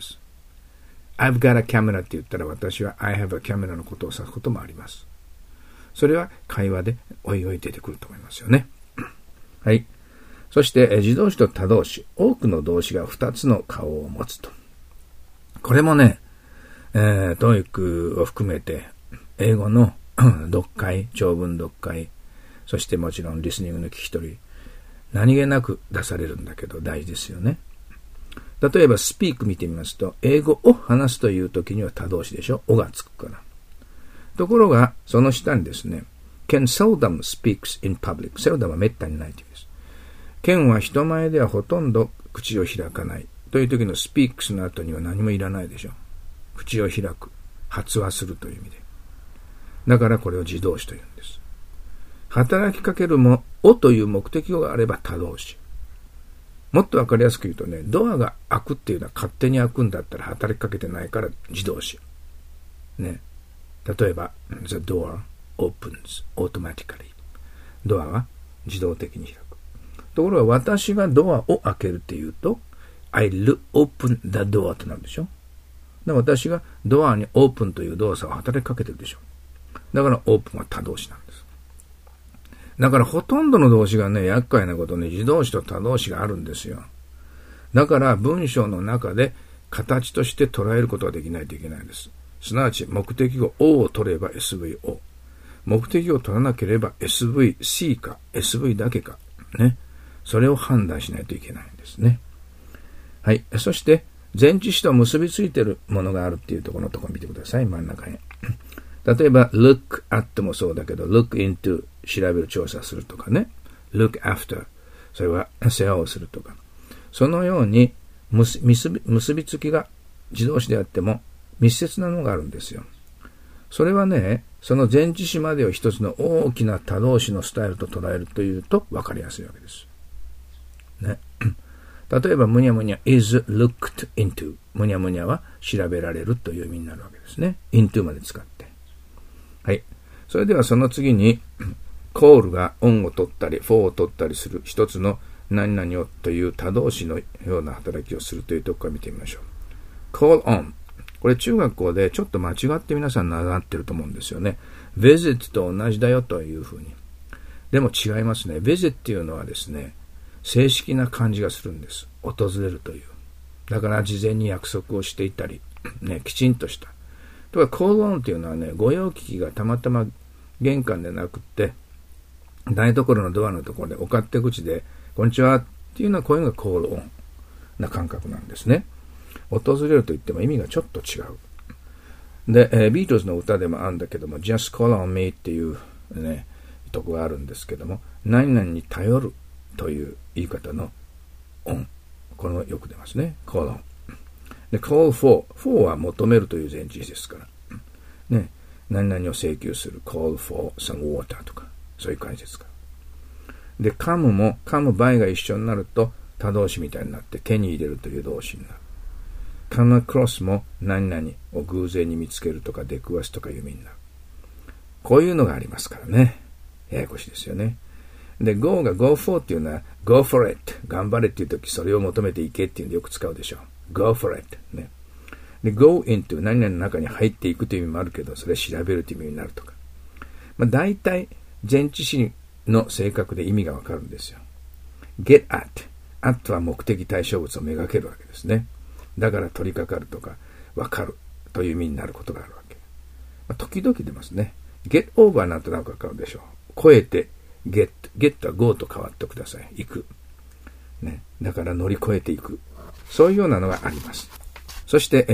。I've got a camera って言ったら私は I have a camera のことを指すこともあります。それは会話でおいおい出てくると思いますよね。はい。そして自動詞と他動詞、多くの動詞が2つの顔を持つと。これもね、TOEIC を含めて英語の読解、長文読解、そしてもちろんリスニングの聞き取り、何気なく出されるんだけど大事ですよね。例えば speak 見てみますと、英語を話すという時には他動詞でしょ。おがつくから。ところが、その下にですね、Ken seldom speaks in public. seldom はめったにないというです。Ken は人前ではほとんど口を開かない。という時の speaks の後には何もいらないでしょ。口を開く。発話するという意味で。だからこれを自動詞というんです。働きかけるも、をという目的語があれば他動詞。もっとわかりやすく言うとね、ドアが開くっていうのは勝手に開くんだったら働きかけてないから自動詞。ね。例えば、the door opens automatically。ドアは自動的に開く。ところが私がドアを開けるっていうと、I'll open the door となるでしょ。だから私がドアにオープンという動作を働きかけてるでしょ。だからオープンは他動詞なんです。だからほとんどの動詞がね、厄介なことに自動詞と他動詞があるんですよ。だから文章の中で形として捉えることができないといけないんです。すなわち目的語 O を取れば SVO。目的語を取らなければ SVC か SV だけか。ね。それを判断しないといけないんですね。はい。そして前置詞と結びついているものがあるっていうところのところを見てください。真ん中へ。例えば look at もそうだけど look into 調べる調査するとかね look after それは世話をするとかそのように結びつきが自動詞であっても密接なのがあるんですよ。それはねその前置詞までを一つの大きな他動詞のスタイルと捉えるというと分かりやすいわけですね。例えばむにゃむにゃ is looked into むにゃむにゃは調べられるという意味になるわけですね。into まで使ってはい。それではその次に、call が on を取ったり、for を取ったりする一つの何々をという他動詞のような働きをするというところから見てみましょう。call on。これ中学校でちょっと間違って皆さん習ってると思うんですよね。visit と同じだよというふうに。でも違いますね。visit っていうのはですね、正式な感じがするんです。訪れるという。だから事前に約束をしていたり、ね、きちんとした。とか、call on っていうのはね、御用聞きがたまたま玄関でなくって、台所のドアのところでお勝手口で、こんにちはっていうのはこういうのが call on な感覚なんですね。訪れると言っても意味がちょっと違う。で、ビートルズの歌でもあるんだけども、just call on me っていうね、とこがあるんですけども、何々に頼るという言い方の on。これもよく出ますね。call on。で、call for は求めるという前置詞ですから。ね。何々を請求する。call for some water とか。そういう感じですから。で、come も、come by が一緒になると他動詞みたいになって手に入れるという動詞になる。come across も何々を偶然に見つけるとか出くわすとかいう意味になる。こういうのがありますからね。ややこしいですよね。 で、go が go for っていうのは go for it。頑張れっていうとき、それを求めていけっていうんでよく使うでしょう。go for it。ね。で、go into 何々の中に入っていくという意味もあるけど、それ調べるという意味になるとか。大体、前置詞の性格で意味がわかるんですよ。get at。at は目的対象物をめがけるわけですね。だから取り掛かるとか、わかるという意味になることがあるわけ。時々出ますね。get over なんとなくわかるでしょう。超えて、get は go と変わってください。行く。ね。だから乗り越えていく。そういうようなのがあります。そして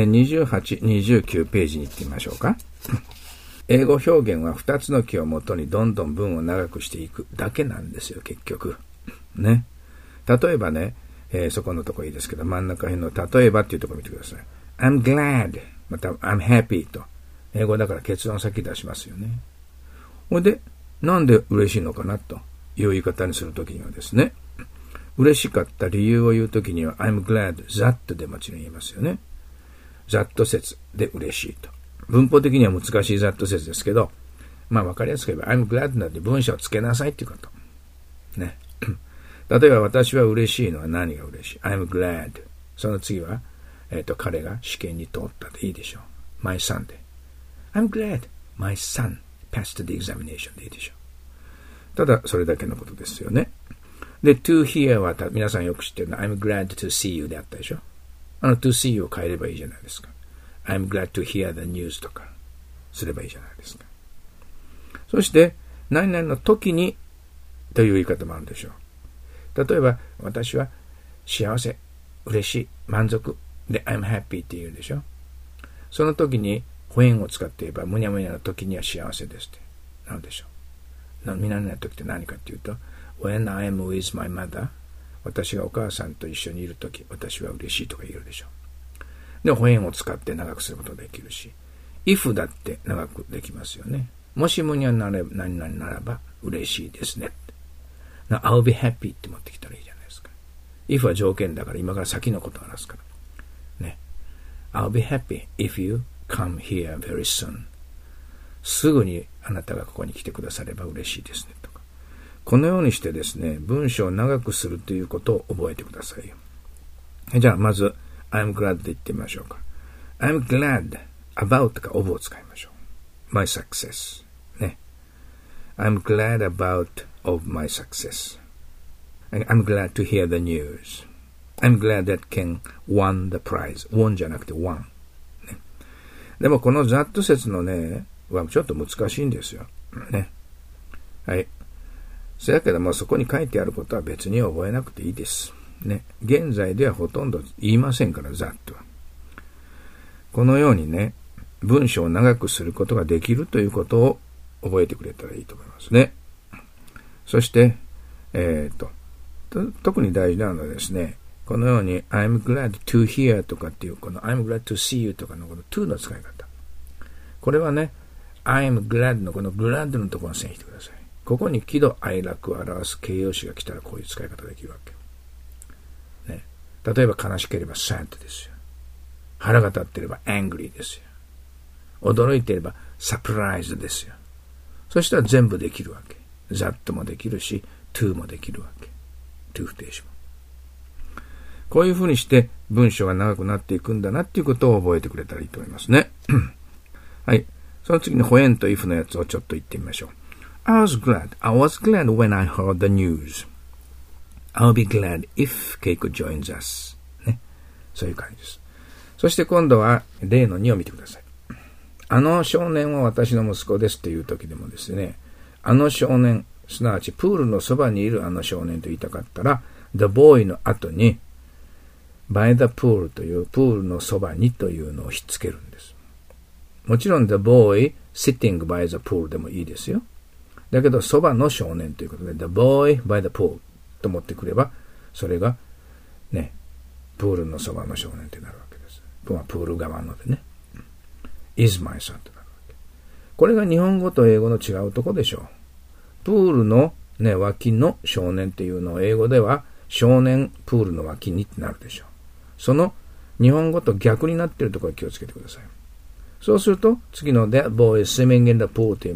28、29ページに行ってみましょうか。英語表現は2つの気をもとにどんどん文を長くしていくだけなんですよ、結局。ね。例えばね、そこのとこいいですけど、真ん中辺の例えばっていうところ見てください。I'm glad、また I'm happy と。英語だから結論先出しますよね。ほいで、なんで嬉しいのかなという言い方にするときにはですね、嬉しかった理由を言うときには I'm glad that でもちろん言いますよね。that 説で嬉しいと。文法的には難しいthat説ですけど、わかりやすく言えば I'm glad なんて文章をつけなさいっていうこと。ね。例えば私は嬉しいのは何が嬉しい ?I'm glad。その次は、彼が試験に通ったでいいでしょう。my son で。I'm glad my son passed the examination でいいでしょう。ただ、それだけのことですよね。で、to hear は皆さんよく知ってるのは I'm glad to see you であったでしょ。to see you を変えればいいじゃないですか。I'm glad to hear the news とかすればいいじゃないですか。そして、何々の時にという言い方もあるでしょう。例えば、私は幸せ、嬉しい、満足で I'm happy って言うでしょ。その時にwhenを使って言えば、むにゃむにゃの時には幸せですってなるでしょう。むにゃむにゃの時って何かっていうと、when I am with my mother、私がお母さんと一緒にいる時、私は嬉しいとか言えるでしょう。で、whenを使って長くすることができるし、if だって長くできますよね。もしむにゃなれば何々ならば嬉しいですね。I'll be happy って持ってきたらいいじゃないですか。if は条件だから今から先のことを話すから。ね。I'll be happy if you come here very soon. すぐにあなたがここに来てくだされば嬉しいですね。とか。このようにしてですね、文章を長くするということを覚えてくださいよ。じゃあ、まず、I'm glad で言ってみましょうか。I'm glad about か of を使いましょう。my success. ね。I'm glad about of my success. I'm glad to hear the news. I'm glad that Ken won the prize. won じゃなくて won、ね。でもこの that 説のね、はちょっと難しいんですよ。ね。はい。そやけどもそこに書いてあることは別に覚えなくていいです。ね。現在ではほとんど言いませんから、that は。このようにね、文章を長くすることができるということを覚えてくれたらいいと思いますね。そして、特に大事なのはですね、このように I'm glad to hear とかっていうこの I'm glad to see you とかのこの to の使い方。これはね、I'm glad のこの glad のところに線引いてください。ここに喜怒哀楽を表す形容詞が来たらこういう使い方できるわけ。ね。例えば悲しければ sad ですよ。腹が立ってれば angry ですよ。驚いていれば surprised ですよ。そしたら全部できるわけ。that もできるし、to もできるわけ。to 不定詞も。こういうふうにして文章が長くなっていくんだなっていうことを覚えてくれたらいいと思いますね。はい。その次に when と if のやつをちょっと言ってみましょう。I was glad when I heard the news. I'll be glad if Keiko joins us. ね。そういう感じです。そして今度は例の2を見てください。あの少年は私の息子ですという時でもですね、あの少年、すなわちプールのそばにいるあの少年と言いたかったら、the boy の後に、by the pool というプールのそばにというのをひっつけるんです。もちろん the boy sitting by the pool でもいいですよ。だけどそばの少年ということで the boy by the pool と持ってくれば、それがね、プールのそばの少年となるわけです。プール側のでね。is my son となるわけ。これが日本語と英語の違うとこでしょう。プールの、ね、脇の少年っていうのを英語では少年プールの脇にってなるでしょう。その日本語と逆になっているところに気をつけてください。そうすると次の That boy is swimming in the pool というのも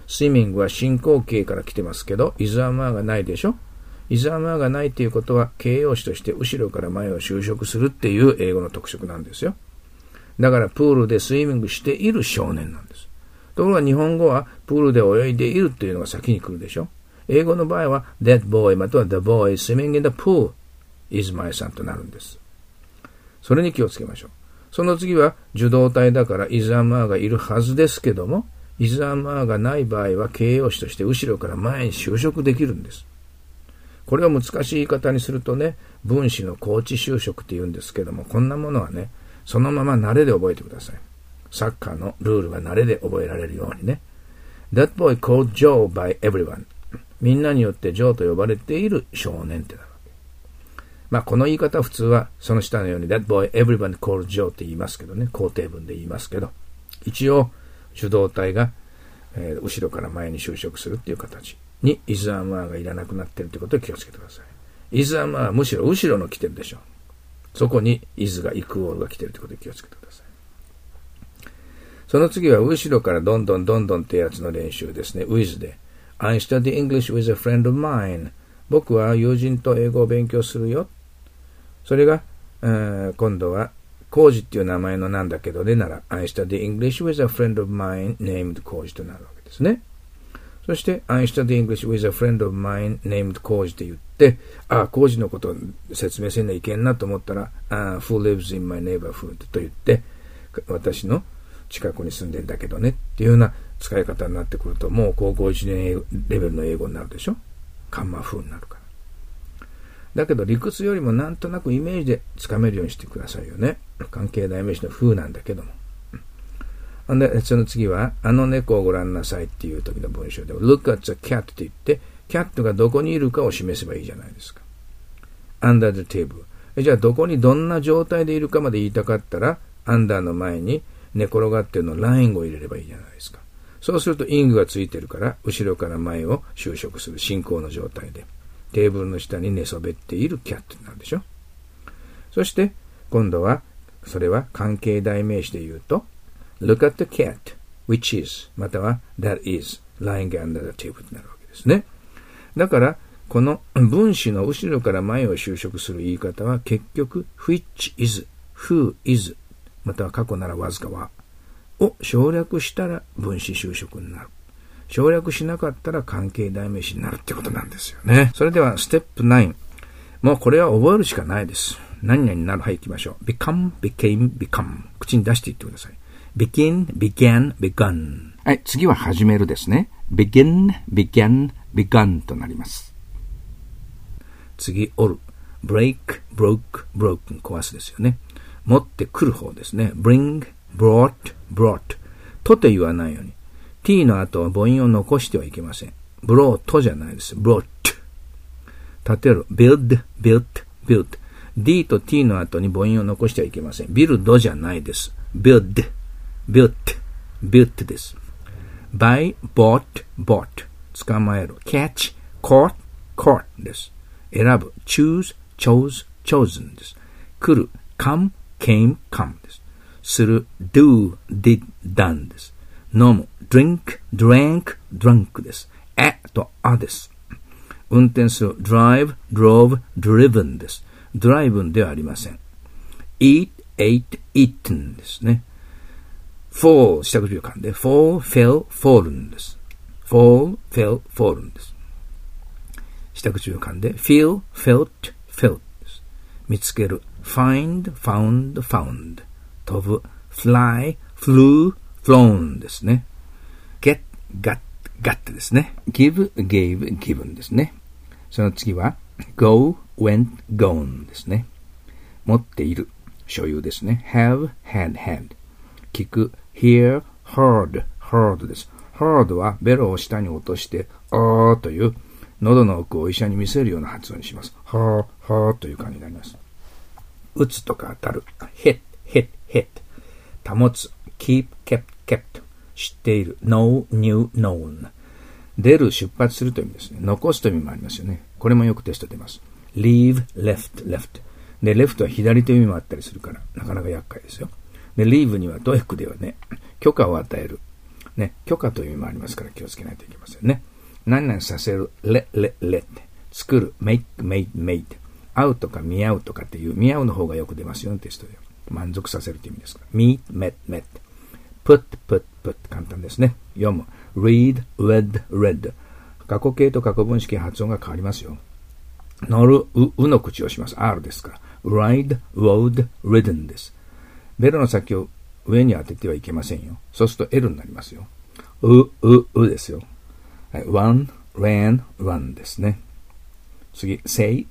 swimming は進行形から来てますけど、is amがないでしょ。is amがないということは形容詞として後ろから前を修飾するっていう英語の特色なんですよ。だからプールでスイミングしている少年なんです。ところが日本語はプールで泳いでいるっていうのが先に来るでしょ。英語の場合は that boy または the boy swimming in the pool is my son となるんです。それに気をつけましょう。その次は受動体だから is am がいるはずですけども、is am がない場合は形容詞として後ろから前に修飾できるんです。これを難しい言い方にするとね、分詞の後置修飾って言うんですけども、こんなものはね、そのまま慣れで覚えてください。サッカーのルールは慣れで覚えられるようにね。That boy called Joe by everyone。みんなによってジョーと呼ばれている少年ってなるわけ。まあこの言い方は普通はその下のように That boy everyone called Joe って言いますけどね、肯定文で言いますけど、一応主導体が、後ろから前に修飾するっていう形に is am がいらなくなっているということを気をつけてください。is am はむしろ後ろの来てるでしょう。そこに is がイクオールが来ているということを気をつけてください。その次は後ろからどんどんってやつの練習ですね。with で I study English with a friend of mine。 僕は友人と英語を勉強するよ。それが、今度はコウジっていう名前のなんだけどでなら I study English with a friend of mine named コウジとなるわけですね。そして I study English with a friend of mine named コウジって言って、コウジのことを説明せんないけんなと思ったらwho lives in my neighborhood と言って、私の近くに住んでんだけどねっていうような使い方になってくると、もう高校1年レベルの英語になるでしょ。カンマ風になるから。だけど理屈よりもなんとなくイメージでつかめるようにしてくださいよね。関係代名詞の風なんだけども。で、その次はあの猫をご覧なさいっていう時の文章で Look at the cat って言って、キャットがどこにいるかを示せばいいじゃないですか。Under the table。じゃあどこにどんな状態でいるかまで言いたかったら Under の前に寝転がってるのラインを入れればいいじゃないですか。そうするとイングがついてるから後ろから前を修飾する進行の状態でテーブルの下に寝そべっているキャットになるでしょ。そして今度はそれは関係代名詞で言うと Look at the cat which is または that is lying under the table になるわけですね。だからこの分詞の後ろから前を修飾する言い方は結局 which is who is または過去ならわずかはを省略したら分詞修飾になる。省略しなかったら関係代名詞になるってことなんですよね。それではステップ9。もうこれは覚えるしかないです。何々になる。はい、行きましょう。become, became, become。口に出していってください。begin, began, begun。 はい、次は始めるですね。begin, began, begun となります。 次、折る。break, broke, broken。壊すですよね。持ってくる方ですね。bring, brought, brought。とて言わないように。t の後は母音を残してはいけません。brought じゃないです。brought。立てる。build, built, built。d と t の後に母音を残してはいけません。build じゃないです。build, built, built です。buy, bought, bought。捕まえる。catch, caught, caught です。選ぶ。choose, chose, chosen です。来る。come, came, come です。する。do, did, done です。飲む。drink, drank, drunk です。とです。運転する。drive, drove, driven です。driven ではありません。eat, ate, eaten ですね。fall 下唇を噛んで fall, fell, fallen です。fall, fell, fallen です。下唇を噛んで feel, felt, felt です。見つける。find, found, found。飛ぶ。fly, flew, flown ですね。get, got, got ですね。give, gave, given ですね。その次は go, went, gone ですね。持っている。所有ですね。have, had, had。聞く。hear, heard, heard です。heard はベロを下に落としてという喉の奥を医者に見せるような発音にします。はという感じになります。打つとか当たる。hit, hit, hit。保つ。keep, kept, kept。知っている。know, knew, known。出る、出発するという意味ですね。残すという意味もありますよね。これもよくテスト出ます。leave, left, left。で、left は左という意味もあったりするから、なかなか厄介ですよ。で、leave にはトイックではね、許可を与える。 ね、許可という意味もありますから気をつけないといけませんね。何々させる、let 作る、make 会うとか見合うとかっていう見合うの方がよく出ますよ、テストで。満足させるという意味ですから。meet, met put 簡単ですね。読む read, read 過去形と過去分式発音が変わりますよ。乗る、うの口をします。R ですから。ride, rode, ridden です。ベルの先を上に当ててはいけませんよ。そうすると L になりますよ。うですよ。run, ran, run ですね。次、say,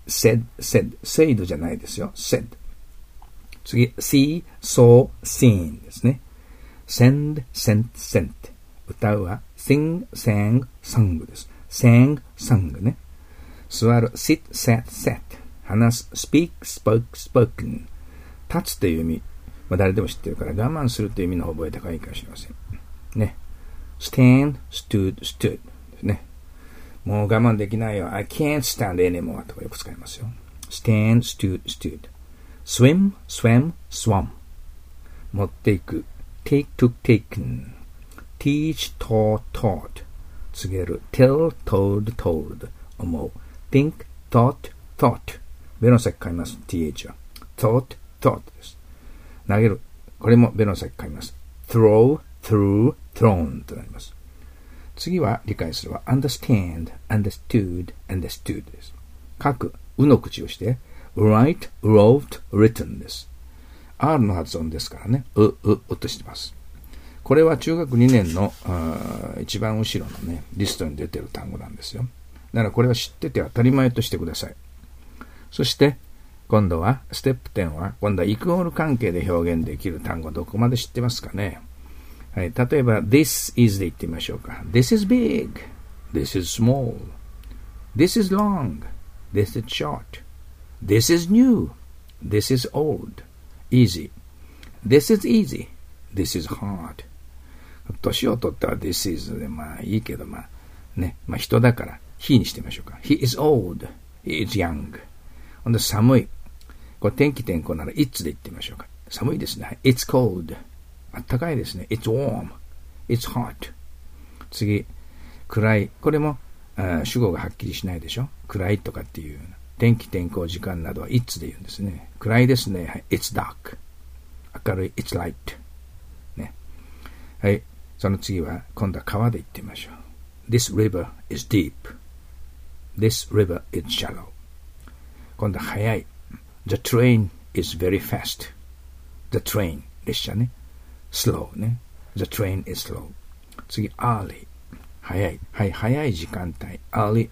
said じゃないですよ。said。次、see, saw, seen ですね。send, sent。歌うは sing, sang, sung です。sang, sung ね。座る sit, sat。話す speak, spoken。立つという意味、誰でも知ってるから我慢するという意味の方を覚えた方がいいかもしれません。ね。stand, stood ですね。もう我慢できないよ。I can't stand anymore とかよく使いますよ。stand, stood。swim, swam, swam。持っていく。take, took, taken。teach, taught。告げる。tell, told。思う。think, thought。ベロの先変えます。th は。thought です。投げる。これもベロの先変えます。throw, threw, thrown となります。次は理解するは understand, understood です。書く、うの口をして write, wrote, written です。R の発音ですからね、うとしてます。これは中学2年の一番後ろのね、リストに出てる単語なんですよ。だからこれは知ってて当たり前としてください。そして今度はステップ10は今度はイコール関係で表現できる単語どこまで知ってますかね。はい、例えば this is で言ってみましょうか。This is big, this is small, this is long, this is short, this is new, this is old, easy, this is easy, this is hard。年を取ったら this is でまあいいけど人だからheにしてみましょうか。He is old, he is young。ほんで寒い。これ天気天候なら it's で言ってみましょうか。寒いですね。It's cold。あったかいですね。It's warm。It's hot。次、暗い。これも主語がはっきりしないでしょ。暗いとかっていう天気天候時間などは it's で言うんですね。暗いですね。はい、It's dark。明るい。It's light。ね。はい。その次は今度は川で言ってみましょう。This river is deep。This river is shallow。今度は速い。The train is very fast. The train 列車ね。slow ね。The train is slow。次 early 早い。はい、早い時間帯。early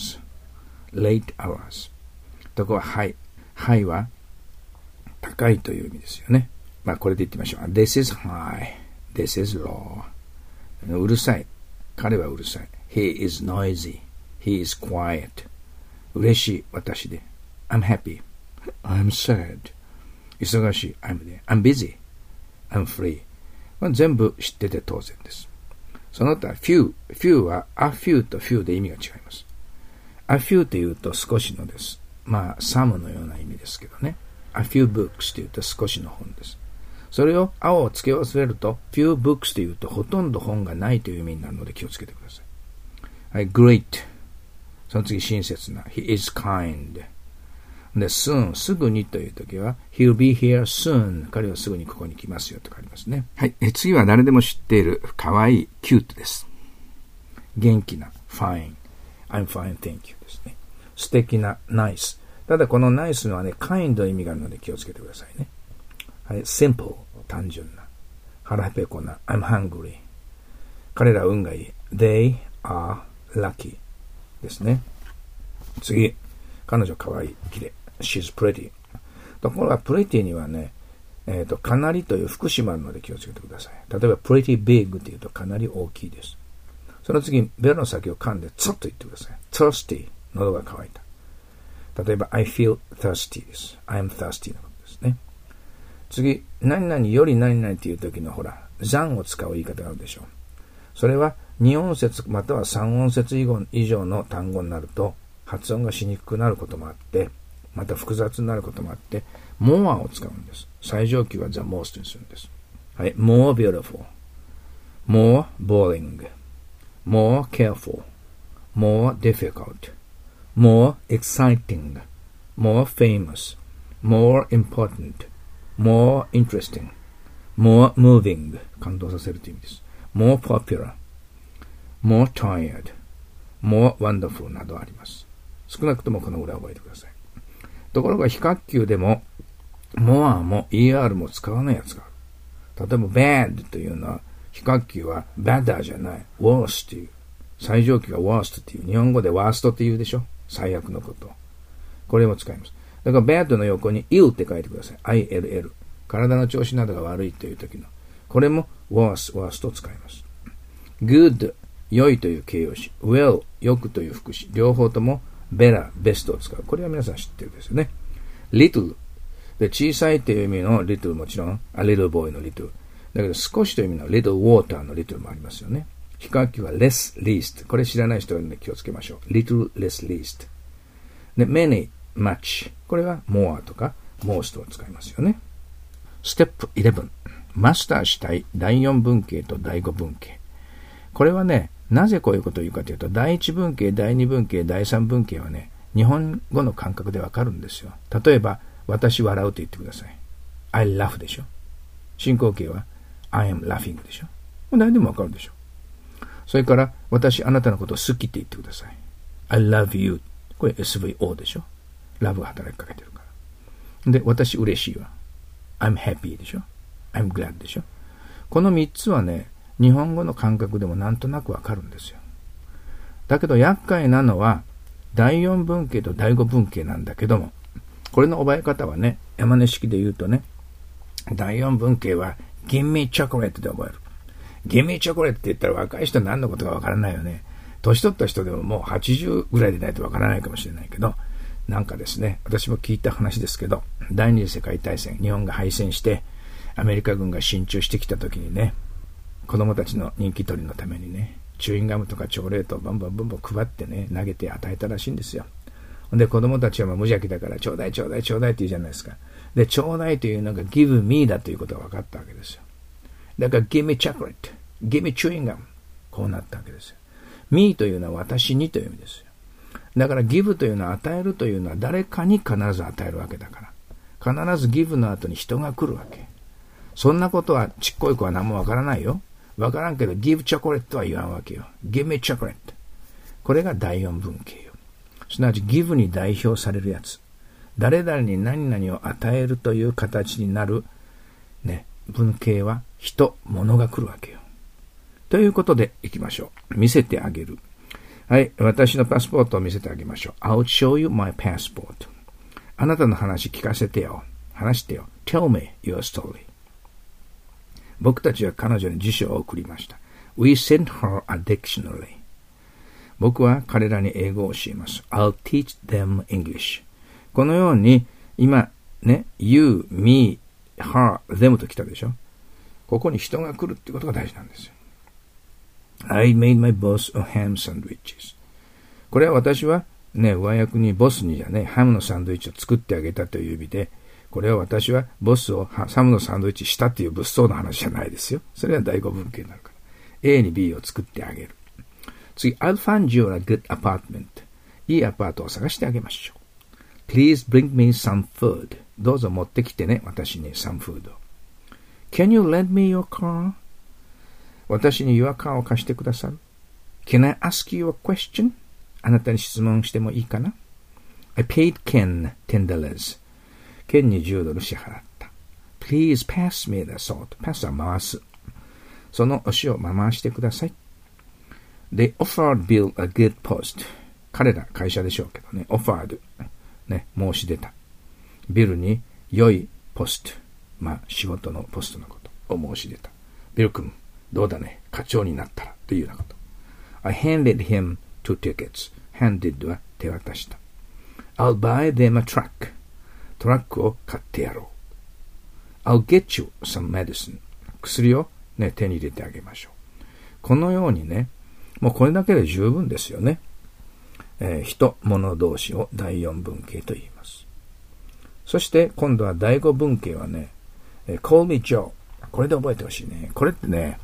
hours。late hours。とこはhigh。high は高いという意味ですよね。まあこれで言ってみましょう。This is high. This is low。うるさい。彼はうるさい。He is noisy. He is quiet。嬉しい。私で。I'm happy. I'm sad. 忙しい。I'm busy. I'm free. これ全部知ってて当然です。その他 few は a few と few で意味が違います。a few というと少しのです。まあ some のような意味ですけどね。a few books というと少しの本です。それを青を付け忘れると few books というとほとんど本がないという意味になるので気をつけてください。はい、great。その次親切な。He is kind。で、soon、すぐにというときは、he'll be here soon。彼はすぐにここに来ますよと書いてますね。はい。次は誰でも知っている、かわいい、cute です。元気な、fine。I'm fine, thank you ですね。素敵な、nice。ただこの nice のはね、kind の意味があるので気をつけてくださいね。はい。simple、単純な。腹ペコな、I'm hungry。彼ら運がいい。They are lucky ですね。次。彼女かわいい、綺麗。She's pretty。ところが、pretty にはね、かなりという副詞もあるので気をつけてください。例えば、pretty big というとかなり大きいです。その次、ベロの先を噛んで、ツッと言ってください。thirsty。喉が渇いた。例えば、I feel thirsty です。I am thirsty のことですね。次、何々より何々という時のほら、than を使う言い方があるでしょう。それは、2音節または3音節以上の単語になると、発音がしにくくなることもあって、また複雑になることもあって、more を使うんです。最上級は the most にするんです。はい、more beautiful。 more boring, more careful, more difficult, more exciting, more famous, more important, more interesting, more moving 感動させるという意味です。more popular, more tired, more wonderful などあります。少なくともこのぐらい覚えてください。ところが非角球でも more も er も使わないやつがある。例えば bad というのは非角球は badder じゃない worse という最上級が worst という日本語で worst って言うでしょ最悪のこと。これも使います。だから bad の横に ill って書いてください。ill 体の調子などが悪いという時のこれも worse と使います。good 良いという形容詞 well 良くという副詞両方とも better ベストを使う。これは皆さん知ってるですよね。little で小さいという意味の little もちろん a little boy の little だけど少しという意味の little water の little もありますよね。非角球は less least これ知らない人は、ね、気をつけましょう。little less least で many much これは more とか most を使いますよね。ステップ11マスターしたい第4文型と第5文型。これはねなぜこういうことを言うかというと第1文型第2文型第3文型はね日本語の感覚でわかるんですよ。例えば私笑うと言ってください。 I laugh でしょ。進行形は I am laughing でしょ。誰でもわかるでしょ。それから私あなたのことを好きって言ってください。 I love you これ SVO でしょ。ラブが働きかけてるから。で私嬉しいわ I'm happy でしょ。I'm glad でしょ。この3つはね日本語の感覚でもなんとなくわかるんですよ。だけど厄介なのは第4文型と第5文型なんだけどもこれの覚え方はね山根式で言うとね第4文型は Give me chocolate で覚える。 Give me chocolate って言ったら若い人は何のことかわからないよね。年取った人でももう80ぐらいでないとわからないかもしれないけどなんかですね私も聞いた話ですけど第二次世界大戦日本が敗戦してアメリカ軍が進駐してきた時にね子供たちの人気取りのためにねチューインガムとかチョコレートをバンバン配ってね投げて与えたらしいんですよ。で子供たちは無邪気だからちょうだいちょうだいちょうだいって言うじゃないですか。でちょうだいというのが give me だということが分かったわけですよ。だから give me chocolate give me chewing gum こうなったわけですよ。me というのは私にという意味ですよ。だから give というのは与えるというのは誰かに必ず与えるわけだから必ず give の後に人が来るわけ。そんなことはちっこい子は何もわからないよ。わからんけど give chocolate は言わんわけよ。give me chocolate これが第4文型よ。すなわち give に代表されるやつ誰々に何々を与えるという形になる、ね、文型は人物が来るわけよ。ということでいきましょう。見せてあげる。はい、私のパスポートを見せてあげましょう。I'll show you my passport。 あなたの話聞かせてよ。話してよ。Tell me your story。 僕たちは彼女に辞書を送りました。We sent her a dictionary。 僕は彼らに英語を教えます。I'll teach them English。 このように今ね You, me, her, them と来たでしょ。ここに人が来るってことが大事なんですよ。I made my boss a ham sandwiches。 これは私はね上役にボスにじゃねハムのサンドイッチを作ってあげたという意味でこれは私はボスをハムのサンドイッチしたっていう物騒な話じゃないですよ。それは第5文型になるから A に B を作ってあげる。次 I'll find you a good apartment。 いいアパートを探してあげましょう。 Please bring me some food。 どうぞ持ってきてね私に some food を。 Can you lend me your car？ 私に your car を貸してくださる？ Can I ask you a question？ あなたに質問してもいいかな？ I paid Ken $10。 ケンに$10支払った。 Please pass me the salt。 パスは回す。そのお塩を回してください。 They offered Bill a good post。 彼ら会社でしょうけどね offered ね申し出た。ビルに良いポスト仕事のポストのことを申し出た。ビル君どうだね課長になったらというようなこと。 I handed him 2 tickets。 handed は手渡した。 I'll buy them a truck。 トラックを買ってやろう。 I'll get you some medicine。 薬を、ね、手に入れてあげましょう。このようにねもうこれだけで十分ですよね。人物同士を第4文型と言います。そして今度は第5文型はねCall me Joe。これで覚えてほしいね。これってね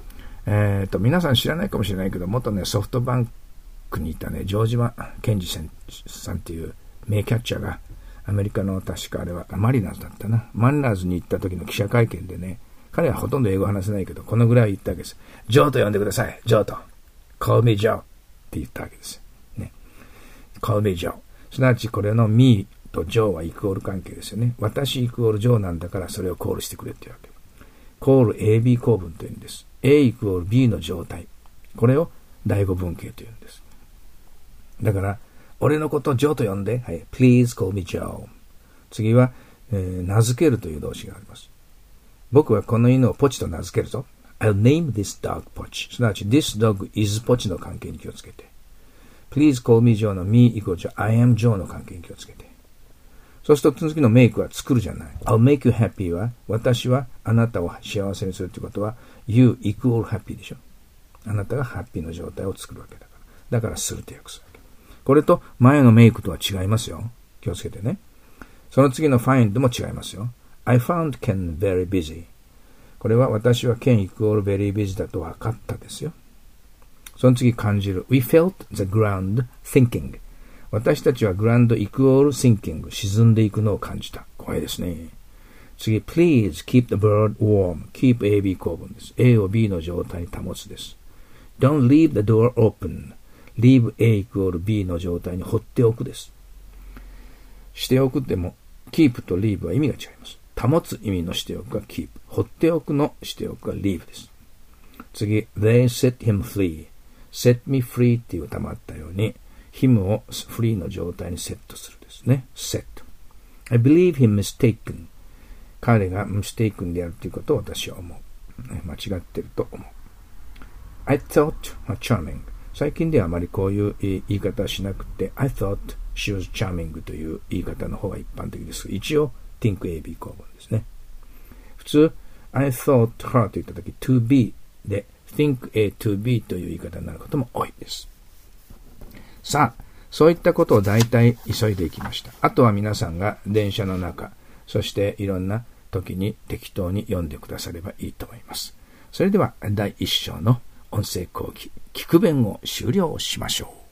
皆さん知らないかもしれないけど、元ね、ソフトバンクにいたね、城島健二さんっていう名キャッチャーが、アメリカの確かあれはマリナーズだったな。マリナーズに行った時の記者会見でね、彼はほとんど英語話せないけど、このぐらい言ったわけです。ジョーと呼んでください。ジョーと。Call me Joe って言ったわけです。ね。Call me Joe。すなわちこれの me と Joe はイコール関係ですよね。私イコール Joe なんだからそれをコールしてくれっていうわけ。コール AB 構文というんです。A イコール B の状態。これを第五文型というんです。だから、俺のことをジョーと呼んで、はい、Please call me Joe。次は、名付けるという動詞があります。僕はこの犬をポチと名付けるぞ。I'll name this dog ポチ。すなわち this dog is ポチの関係に気をつけて。Please call me Joe の me イコール I am Joe の関係に気をつけて。そうすると次の make は作るじゃない。I'll make you happy は、私はあなたを幸せにするということは you equal happy でしょ。あなたがハッピーの状態を作るわけだから。だからすると訳すわけ。これと前の make とは違いますよ。気をつけてね。その次の find も違いますよ。I found Ken very busy。これは私は Ken equal very busy だと分かったですよ。その次感じる。We felt the ground sinking。私たちは ground equal sinking。沈んでいくのを感じた。怖いですね。次、please keep the bird warm。keep AB 構文です。A を B の状態に保つです。Don't leave the door open。leave A equal B の状態に放っておくです。しておくでも、keep と leave は意味が違います。保つ意味のしておくが keep。放っておくのしておくが leave です。次、they set him free。set me free っていう歌もあったように、him を free の状態にセットするですね。set。I believe him mistaken。彼が mistaken であるということを私は思う。間違ってると思う。I thought charming。最近ではあまりこういう言い方はしなくて、I thought she was charming という言い方の方が一般的です。一応、think AB 構文ですね。普通、I thought her と言ったとき、to be で、think A to be という言い方になることも多いです。さあ、そういったことを大体急いでいきました。あとは皆さんが電車の中、そしていろんな時に適当に読んでくださればいいと思います。それでは第1章の音声講義、聞く弁を終了しましょう。